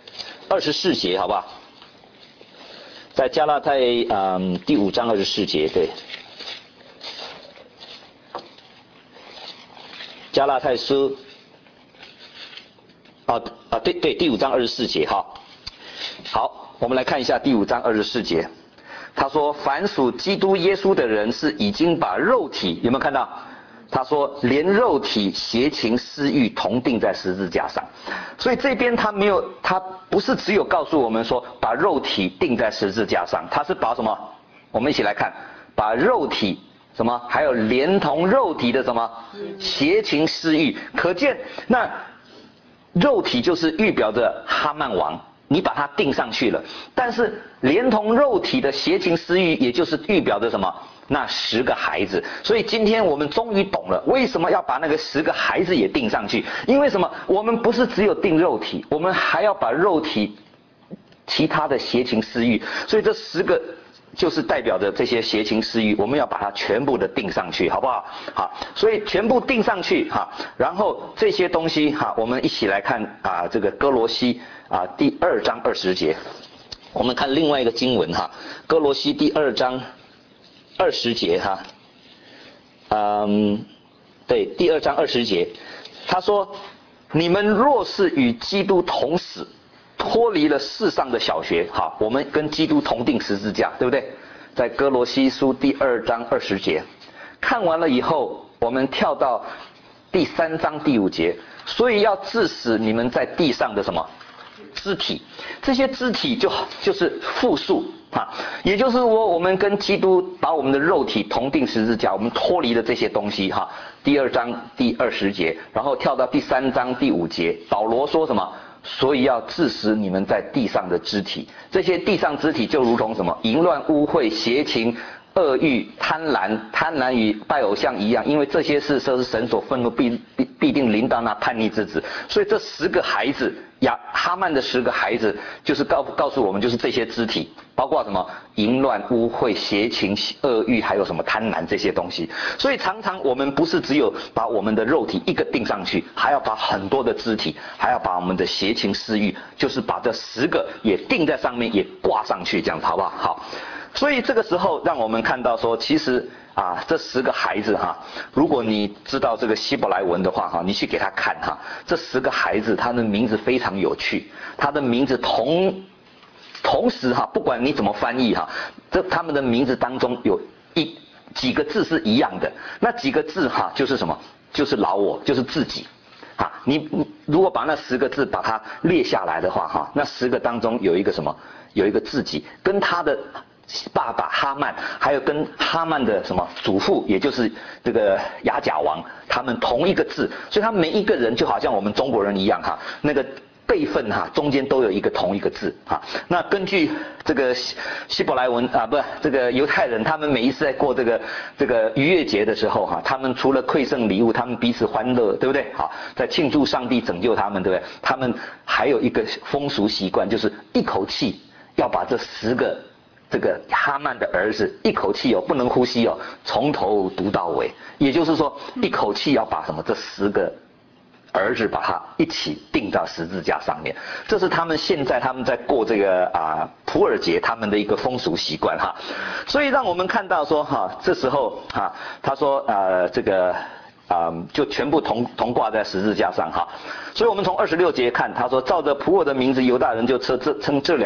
24节，好不好？在加拉太第5章24节，对，加拉太书对，第5章24节好，我们来看一下第5章24节。他说凡属基督耶稣的人是已经把肉体，有没有看到？他说连肉体邪情私欲同定在十字架上。所以这边他不是只有告诉我们说把肉体定在十字架上，他是把什么？我们一起来看，把肉体什么？还有连同肉体的什么？邪情私欲。可见那肉体就是预表着哈曼王。你把它定上去了，但是连同肉体的邪情私欲，也就是预表着什么？那10个孩子。所以今天我们终于懂了，为什么要把那个10个孩子也定上去？因为什么？我们不是只有定肉体，我们还要把肉体其他的邪情私欲。所以这10个就是代表着这些邪情私欲，我们要把它全部的定上去，好不好？好，所以全部定上去然后这些东西我们一起来看这个哥罗西第2章20节。我们看另外一个经文哥罗西第2章20节对，第2章20节，他说你们若是与基督同死，脱离了世上的小学，我们跟基督同定十字架，对不对？在哥罗西书第2章20节，看完了以后，我们跳到第3章第5节，所以要治死你们在地上的什么肢体？这些肢体就是复数也就是说我们跟基督把我们的肉体同定十字架，我们脱离了这些东西第2章第20节，然后跳到第3章第5节，保罗说什么？所以要治死你们在地上的肢体。这些地上肢体就如同什么？淫乱、污秽、邪情、恶欲、贪婪与拜偶像一样，因为这些事是神所愤怒必定临到那叛逆之子。所以这10个孩子，哈曼的10个孩子，就是告诉我们，就是这些肢体，包括什么淫乱、污秽、邪情、恶欲，还有什么贪婪这些东西。所以常常我们不是只有把我们的肉体一个定上去，还要把很多的肢体，还要把我们的邪情私欲，就是把这10个也定在上面，也挂上去，这样子好不好？好。所以这个时候让我们看到说，其实这10个孩子如果你知道这个希伯来文的话你去给他看这10个孩子他的名字非常有趣，他的名字同同时哈，不管你怎么翻译哈，他们的名字当中有几个字是一样的，那几个字哈就是什么？就是老我，就是自己。啊，你如果把那10个字把它列下来的话哈，那10个当中有一个什么？有一个自己，跟他的爸爸哈曼，还有跟哈曼的什么祖父，也就是这个亚甲王，他们同一个字，所以他每一个人就好像我们中国人一样哈，那个辈分哈中间都有一个同一个字哈。那根据这个希伯来文啊，不，这个犹太人他们每一次在过这个逾越节的时候哈，他们除了馈赠礼物，他们彼此欢乐，对不对？好，在庆祝上帝拯救他们，对不对？他们还有一个风俗习惯，就是一口气要把这10个这个哈曼的儿子一口气不能呼吸从头读到尾，也就是说一口气要把什么这10个儿子把它一起钉到十字架上面。这是他们现在他们在过这个普尔节他们的一个风俗习惯哈。所以让我们看到说这时候他说这个就全部同挂在十字架上哈。所以我们从26节看，他说照着普尔的名字，犹大人就称这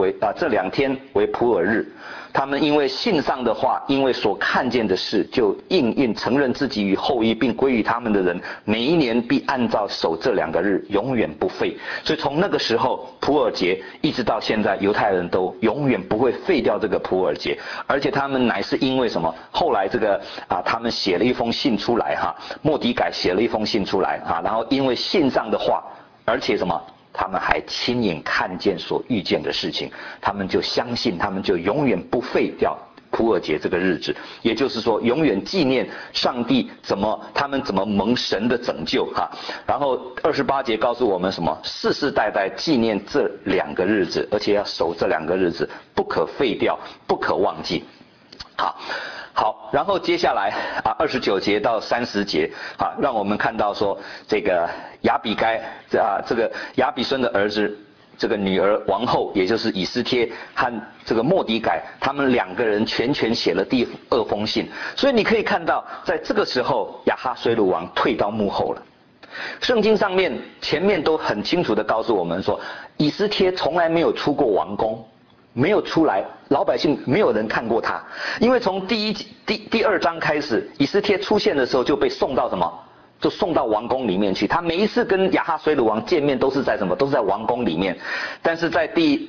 2天为普尔日。他们因为信上的话，因为所看见的事，就应承认自己与后裔，并归于他们的人，每一年必按照守这2个日，永远不废。所以从那个时候普尔节一直到现在，犹太人都永远不会废掉这个普尔节。而且他们乃是因为什么？后来这个他们写了一封信出来末底改写了一封信出来然后因为信上的话，而且什么？他们还亲眼看见所遇见的事情，他们就相信，他们就永远不废掉普尔节这个日子，也就是说永远纪念上帝他们怎么蒙神的拯救然后28节告诉我们什么？世世代代纪念这2个日子，而且要守这2个日子，不可废掉，不可忘记。好，然后接下来29节到30节让我们看到说这个亚比该这个亚比孙的儿子，这个女儿王后，也就是以斯帖和这个末底改，他们2个人全写了第2封信。所以你可以看到，在这个时候亚哈随鲁王退到幕后了。圣经上面前面都很清楚的告诉我们说，以斯帖从来没有出过王宫，没有出来，老百姓没有人看过他，因为从第2章开始，以斯帖出现的时候就被送到什么？就送到王宫里面去。他每一次跟亚哈随鲁王见面都是在什么？都是在王宫里面。但是在第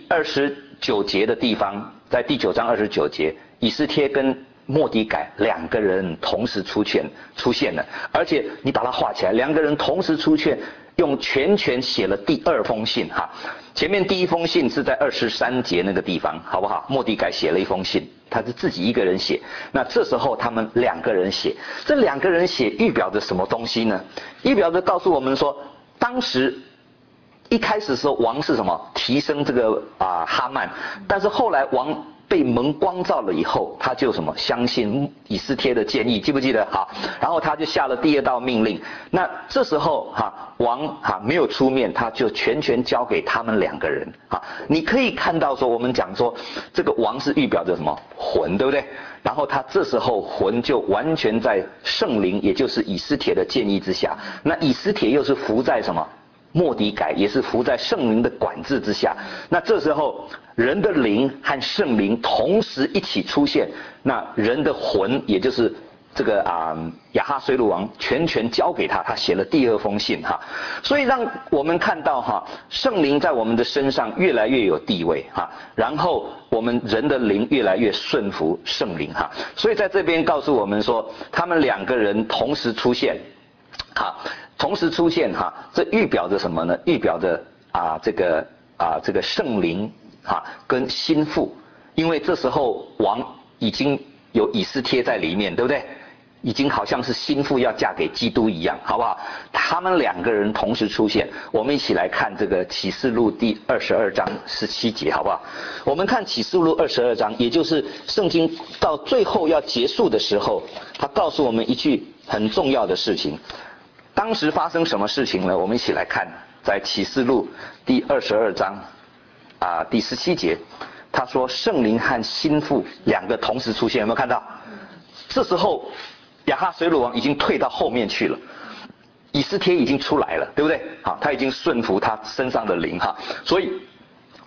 29节的地方，在第9章29节，以斯帖跟末底改2个人同时出现了，而且你把它画起来，2个人同时出现，用全写了第2封信前面第1封信是在23节那个地方，好不好？末底改写了一封信，他是自己一个人写。那这时候他们2个人写，这2个人写预表着什么东西呢？预表着告诉我们说，当时一开始的时候王是什么？提升这个哈曼，但是后来王被蒙光照了以后，他就什么？相信以斯帖的建议，记不记得？然后他就下了第2道命令。那这时候王没有出面，他就全交给他们2个人你可以看到说，我们讲说这个王是预表着什么？魂，对不对？然后他这时候魂就完全在圣灵，也就是以斯帖的建议之下。那以斯帖又是服在什么？末底改也是服在圣灵的管制之下。那这时候人的灵和圣灵同时一起出现，那人的魂也就是这个亚哈随鲁王全交给他，他写了第2封信所以让我们看到圣灵在我们的身上越来越有地位然后我们人的灵越来越顺服圣灵所以在这边告诉我们说，他们2个人同时出现同时出现这预表着什么呢？预表着这个圣灵跟心腹，因为这时候王已经有以斯帖在里面，对不对？已经好像是心腹要嫁给基督一样，好不好？他们2个人同时出现，我们一起来看这个启示录第22章17节，好不好？我们看启示录22章，也就是圣经到最后要结束的时候，他告诉我们一句很重要的事情。当时发生什么事情呢？我们一起来看，在启示录第22章第17节，他说圣灵和心腹2个同时出现，有没有看到？这时候亚哈随鲁王已经退到后面去了，以斯帖已经出来了，对不对？他已经顺服他身上的灵所以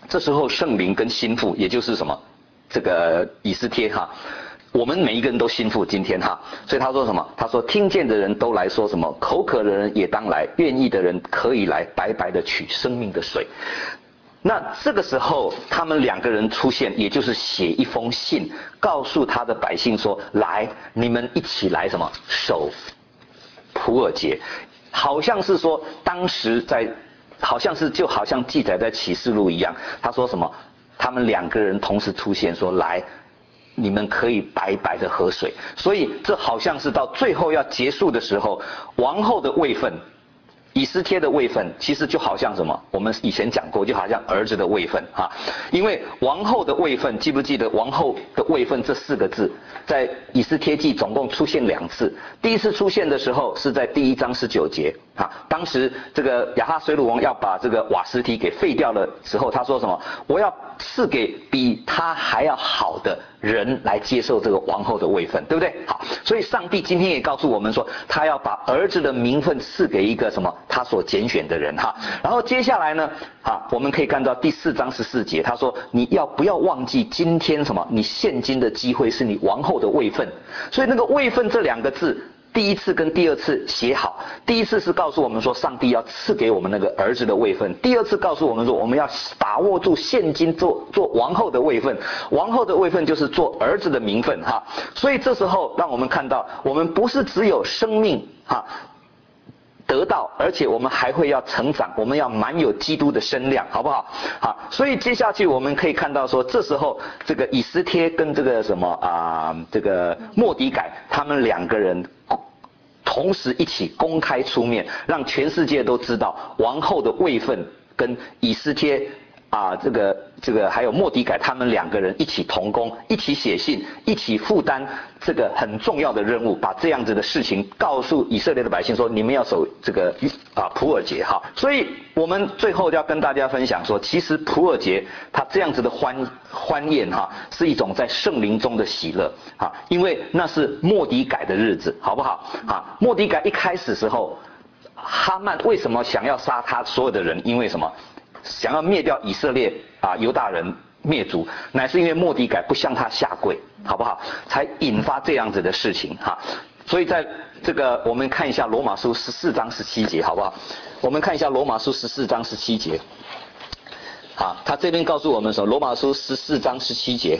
这时候圣灵跟心腹，也就是什么，这个以斯帖哈，我们每一个人都心腹今天哈，所以他说什么？他说听见的人都来说什么？口渴的人也当来，愿意的人可以来，白白的取生命的水。那这个时候他们两个人出现，也就是写一封信，告诉他的百姓说：来，你们一起来什么守普珥节，好像是说当时在。好像是就好像记载在启示录一样，他说什么？他们两个人同时出现，说来，你们可以白白的喝水。所以这好像是到最后要结束的时候，王后的位分，以斯帖的位分，其实就好像什么？我们以前讲过，就好像儿子的位分啊。因为王后的位分，记不记得王后的位分这4个字，在以斯帖记总共出现2次。第一次出现的时候是在第1章19节啊，当时这个亚哈水鲁王要把这个瓦实提给废掉的时候，他说什么？我要赐给比他还要好的人来接受这个王后的位分，对不对？好，所以上帝今天也告诉我们说，他要把儿子的名分赐给一个什么？他所拣选的人哈。然后接下来呢，我们可以看到第4章14节，他说你要不要忘记今天什么？你现今的机会是你王后的位分。所以那个位分这2个字，第一次跟第2次写好。第一次是告诉我们说，上帝要赐给我们那个儿子的位分；第2次告诉我们说，我们要把握住现今做王后的位分。王后的位分就是做儿子的名分哈。所以这时候让我们看到，我们不是只有生命得到，而且我们还会要成长，我们要满有基督的身量，好不好？好，所以接下去我们可以看到说，这时候这个以斯帖跟这个什么这个末底改，他们2个人同时一起公开出面，让全世界都知道王后的位分跟以斯帖这个还有末底改他们2个人一起同工，一起写信，一起负担这个很重要的任务，把这样子的事情告诉以色列的百姓说，你们要守这个普珥节哈。所以我们最后要跟大家分享说，其实普珥节它这样子的欢宴是一种在圣灵中的喜乐因为那是末底改的日子，好不好末底改一开始时候，哈曼为什么想要杀他所有的人？因为什么？想要灭掉以色列犹大人灭族，乃是因为末底改不向他下跪，好不好？才引发这样子的事情所以在这个我们看一下罗马书14章17节，好不好？我们看一下罗马书14章17节。他这边告诉我们说，罗马书14章17节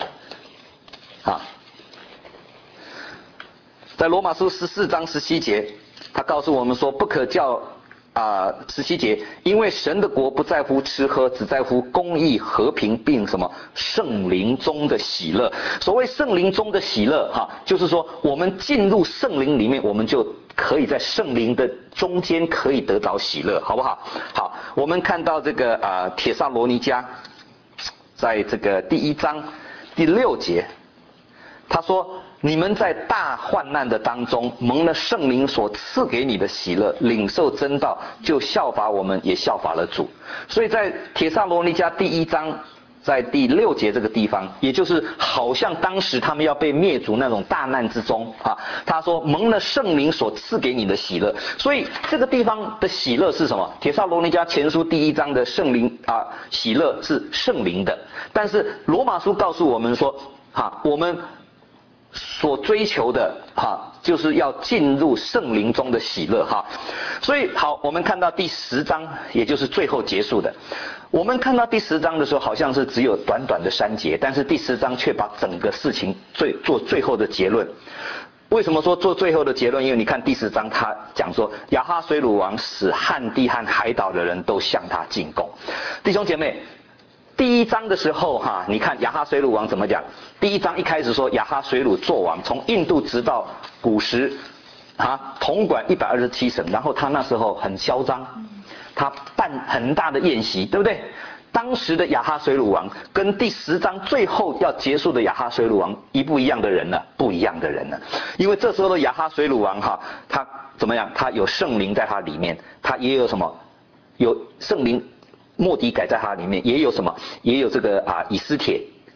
在罗马书14章17节，他告诉我们说，不可叫17节，因为神的国不在乎吃喝，只在乎公义、和平，并什么圣灵中的喜乐。所谓圣灵中的喜乐就是说我们进入圣灵里面，我们就可以在圣灵的中间可以得着喜乐，好不好？好，我们看到这个帖撒罗尼迦，在这个第1章第6节，他说，你们在大患难的当中，蒙了圣灵所赐给你的喜乐，领受真道，就效法我们，也效法了主。所以在帖撒罗尼迦第1章，在第6节这个地方，也就是好像当时他们要被灭族那种大难之中他说蒙了圣灵所赐给你的喜乐。所以这个地方的喜乐是什么？帖撒罗尼迦前书第1章的圣灵喜乐是圣灵的，但是罗马书告诉我们说我们所追求的就是要进入圣灵中的喜乐所以好，我们看到第10章，也就是最后结束的。我们看到第10章的时候，好像是只有短短的3节，但是第10章却把整个事情做最后的结论。为什么说做最后的结论？因为你看第10章，他讲说亚哈水鲁王使旱地和海岛的人都向他进贡。弟兄姐妹，第1章的时候你看亚哈水鲁王怎么讲？第1章一开始说亚哈水鲁做王，从印度直到古时统管127省，然后他那时候很嚣张，他办很大的宴席，对不对？当时的亚哈水鲁王跟第10章最后要结束的亚哈水鲁王不一样的人呢？不一样的人呢？因为这时候的亚哈水鲁王他怎么样？他有圣灵在他里面，他也有什么？有圣灵末底改在他里面，也有什么？也有这个以斯帖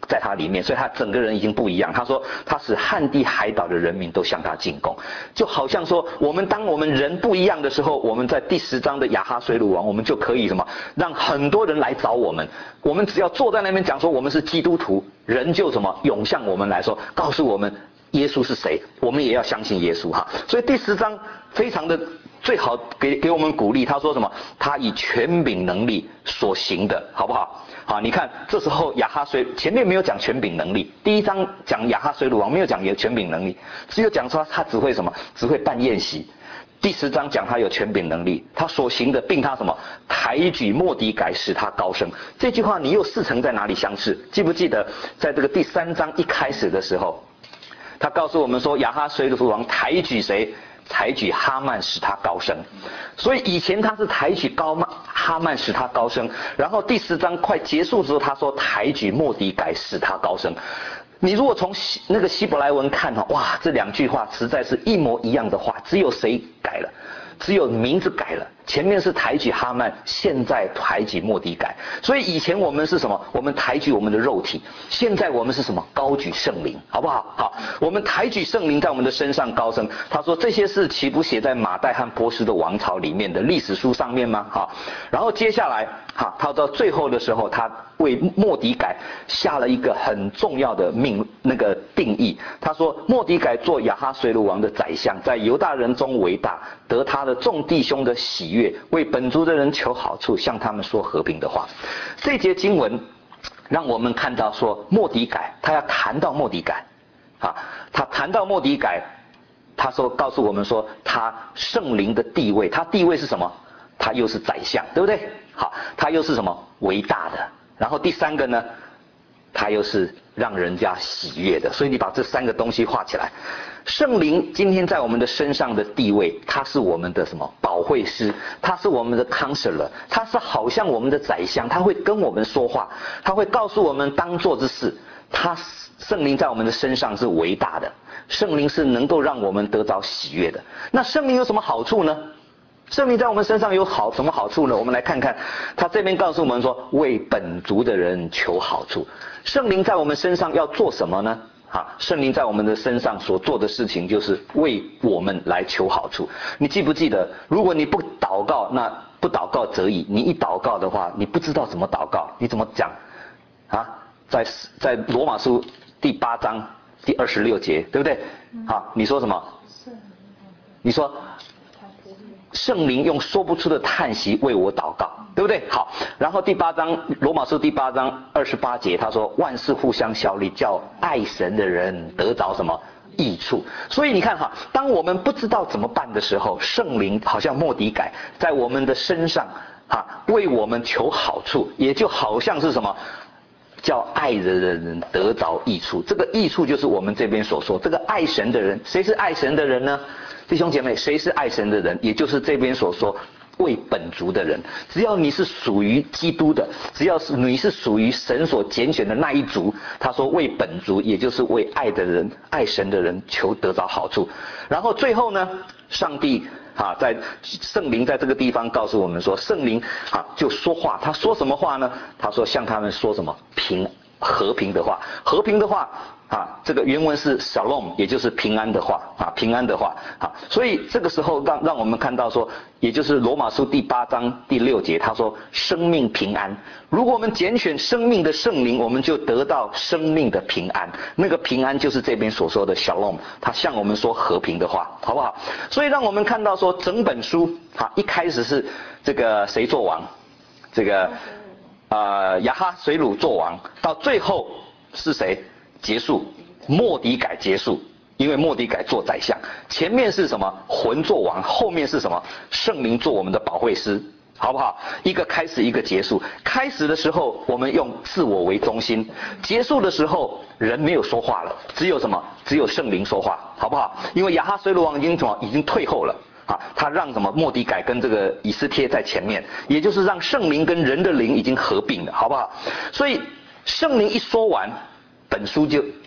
在他里面，所以他整个人已经不一样。他说他使旱地海岛的人民都向他进贡，就好像说当我们人不一样的时候，我们在第10章的亚哈随鲁王，我们就可以什么让很多人来找我们，我们只要坐在那边讲说我们是基督徒，人就什么涌向我们来说，告诉我们耶稣是谁，我们也要相信耶稣哈。所以第10章非常的最好给我们鼓励，他说什么？他以权柄能力所行的，好不好？好，你看这时候亚哈随前面没有讲权柄能力，第1章讲亚哈随鲁王没有讲权柄能力，只有讲说他只会什么？只会办宴席。第10章讲他有权柄能力，他所行的并他什么？抬举末底改使他高升。这句话你又似曾在哪里相识？记不记得在这个第3章一开始的时候，他告诉我们说亚哈随鲁王抬举谁？抬举哈曼使他高升。所以以前他是抬举哈曼使他高升，然后第10章快结束之后他说抬举末底改使他高升。你如果从那个希伯来文看哇，这2句话实在是一模一样的话，只有谁改了？只有名字改了，前面是抬举哈曼，现在抬举末底改。所以以前我们是什么？我们抬举我们的肉体，现在我们是什么？高举圣灵，好不好？好，我们抬举圣灵在我们的身上高升。他说这些事岂不写在马代和波斯的王朝里面的历史书上面吗？好，然后接下来他到最后的时候，他为末底改下了一个很重要的定义。他说末底改做亚哈随鲁王的宰相，在犹大人中为大，得他的众弟兄的喜悦，为本族的人求好处，向他们说和平的话。这节经文让我们看到说末底改，他要谈到末底改他谈到末底改，他说告诉我们说他圣灵的地位，他地位是什么？他又是宰相，对不对？好，他又是什么？为大的。然后第3个呢，他又是让人家喜悦的。所以你把这3个东西画起来。圣灵今天在我们的身上的地位，他是我们的什么？保惠师，他是我们的 counselor， 他是好像我们的宰相，他会跟我们说话，他会告诉我们当做之事。圣灵在我们的身上是为大的，圣灵是能够让我们得着喜悦的。那圣灵有什么好处呢？圣灵在我们身上有什么好处呢？我们来看看，他这边告诉我们说，为本族的人求好处。圣灵在我们身上要做什么呢？圣灵在我们的身上所做的事情就是为我们来求好处。你记不记得，如果你不祷告，那不祷告则已；你一祷告的话，你不知道怎么祷告，你怎么讲？在罗马书第8章第26节，对不对？你说什么？你说圣灵用说不出的叹息为我祷告，对不对？好，然后罗马书第8章28节，他说万事互相效力，叫爱神的人得着什么益处。所以你看当我们不知道怎么办的时候，圣灵好像末底改在我们的身上为我们求好处，也就好像是什么？叫爱人的人得着益处。这个益处就是我们这边所说这个爱神的人。谁是爱神的人呢？弟兄姐妹，谁是爱神的人？也就是这边所说为本族的人。只要你是属于基督的，只要是你是属于神所拣选的那一族，他说为本族，也就是为爱的人、爱神的人求得着好处。然后最后呢，上帝在圣灵在这个地方告诉我们说，圣灵就说话。他说什么话呢？他说向他们说什么和平的话。和平的话这个原文是 shalom， 也就是平安的话平安的话所以这个时候让我们看到说，也就是罗马书第8章第6节，他说生命平安。如果我们拣选生命的圣灵，我们就得到生命的平安。那个平安就是这边所说的 shalom， 他向我们说和平的话，好不好？所以让我们看到说，整本书一开始是这个谁做王？这个亚哈随鲁做王，到最后是谁结束？末底改结束，因为末底改做宰相。前面是什么？魂做王，后面是什么？圣灵做我们的保惠师，好不好？一个开始，一个结束。开始的时候我们用自我为中心，结束的时候人没有说话了，只有什么？只有圣灵说话，好不好？因为亚哈随鲁王已经退后了他让什么末底改跟这个以斯帖在前面，也就是让圣灵跟人的灵已经合并了，好不好？所以圣灵一说完，本书就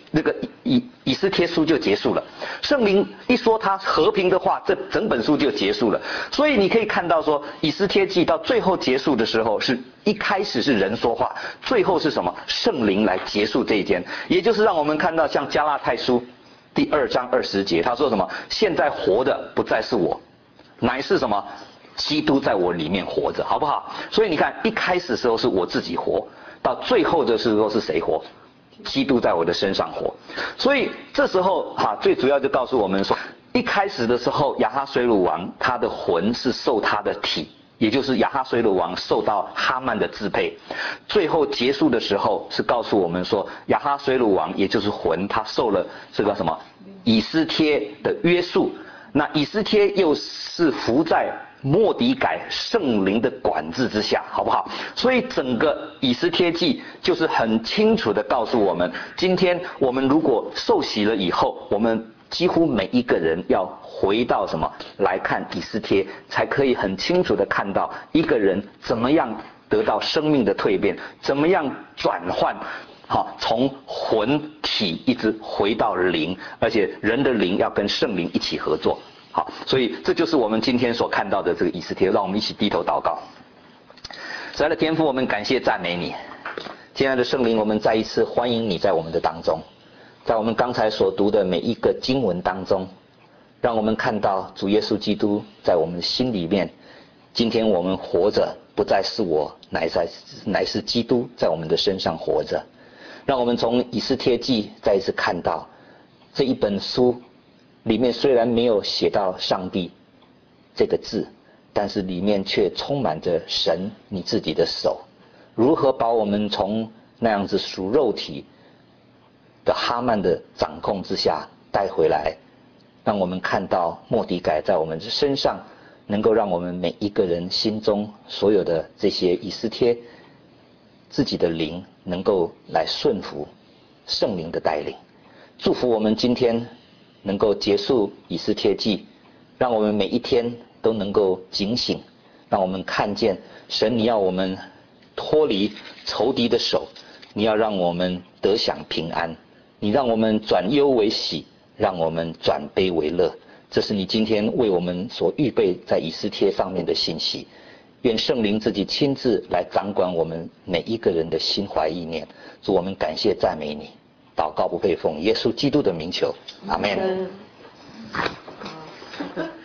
那个以斯帖书就结束了。圣灵一说他和平的话，这整本书就结束了。所以你可以看到说，以斯帖记到最后结束的时候，是一开始是人说话，最后是什么？圣灵来结束这一件，也就是让我们看到像加拉太书第2章20节，他说什么？现在活的不再是我，乃是什么？基督在我里面活着，好不好？所以你看，一开始的时候是我自己活，到最后的时候是谁活？基督在我的身上活。所以这时候最主要就告诉我们说，一开始的时候亚哈随鲁王他的魂是受他的体，也就是亚哈随鲁王受到哈曼的支配。最后结束的时候是告诉我们说，亚哈随鲁王也就是魂，他受了这个什么以斯帖的约束。那以斯帖又是服在末底改圣灵的管制之下，好不好？所以整个以斯帖记就是很清楚的告诉我们，今天我们如果受洗了以后，我们几乎每一个人要回到什么来看以斯帖，才可以很清楚的看到一个人怎么样得到生命的蜕变，怎么样转换从魂体一直回到灵，而且人的灵要跟圣灵一起合作。好，所以这就是我们今天所看到的这个以斯帖。让我们一起低头祷告。慈爱的天父，我们感谢赞美你。亲爱的圣灵，我们再一次欢迎你在我们的当中，在我们刚才所读的每一个经文当中，让我们看到主耶稣基督在我们心里面。今天我们活着不再是我，乃是基督在我们的身上活着。让我们从以斯帖记再一次看到这一本书里面虽然没有写到上帝这个字，但是里面却充满着神你自己的手，如何把我们从那样子属肉体的哈曼的掌控之下带回来，让我们看到末底改在我们身上，能够让我们每一个人心中所有的这些以斯帖自己的灵能够来顺服圣灵的带领。祝福我们今天能够结束以斯帖记，让我们每一天都能够警醒，让我们看见神你要我们脱离仇敌的手，你要让我们得享平安，你让我们转忧为喜，让我们转悲为乐。这是你今天为我们所预备在以斯帖上面的信息。愿圣灵自己亲自来掌管我们每一个人的心怀意念。主，我们感谢赞美你，祷告不配奉耶稣基督的名求，阿们。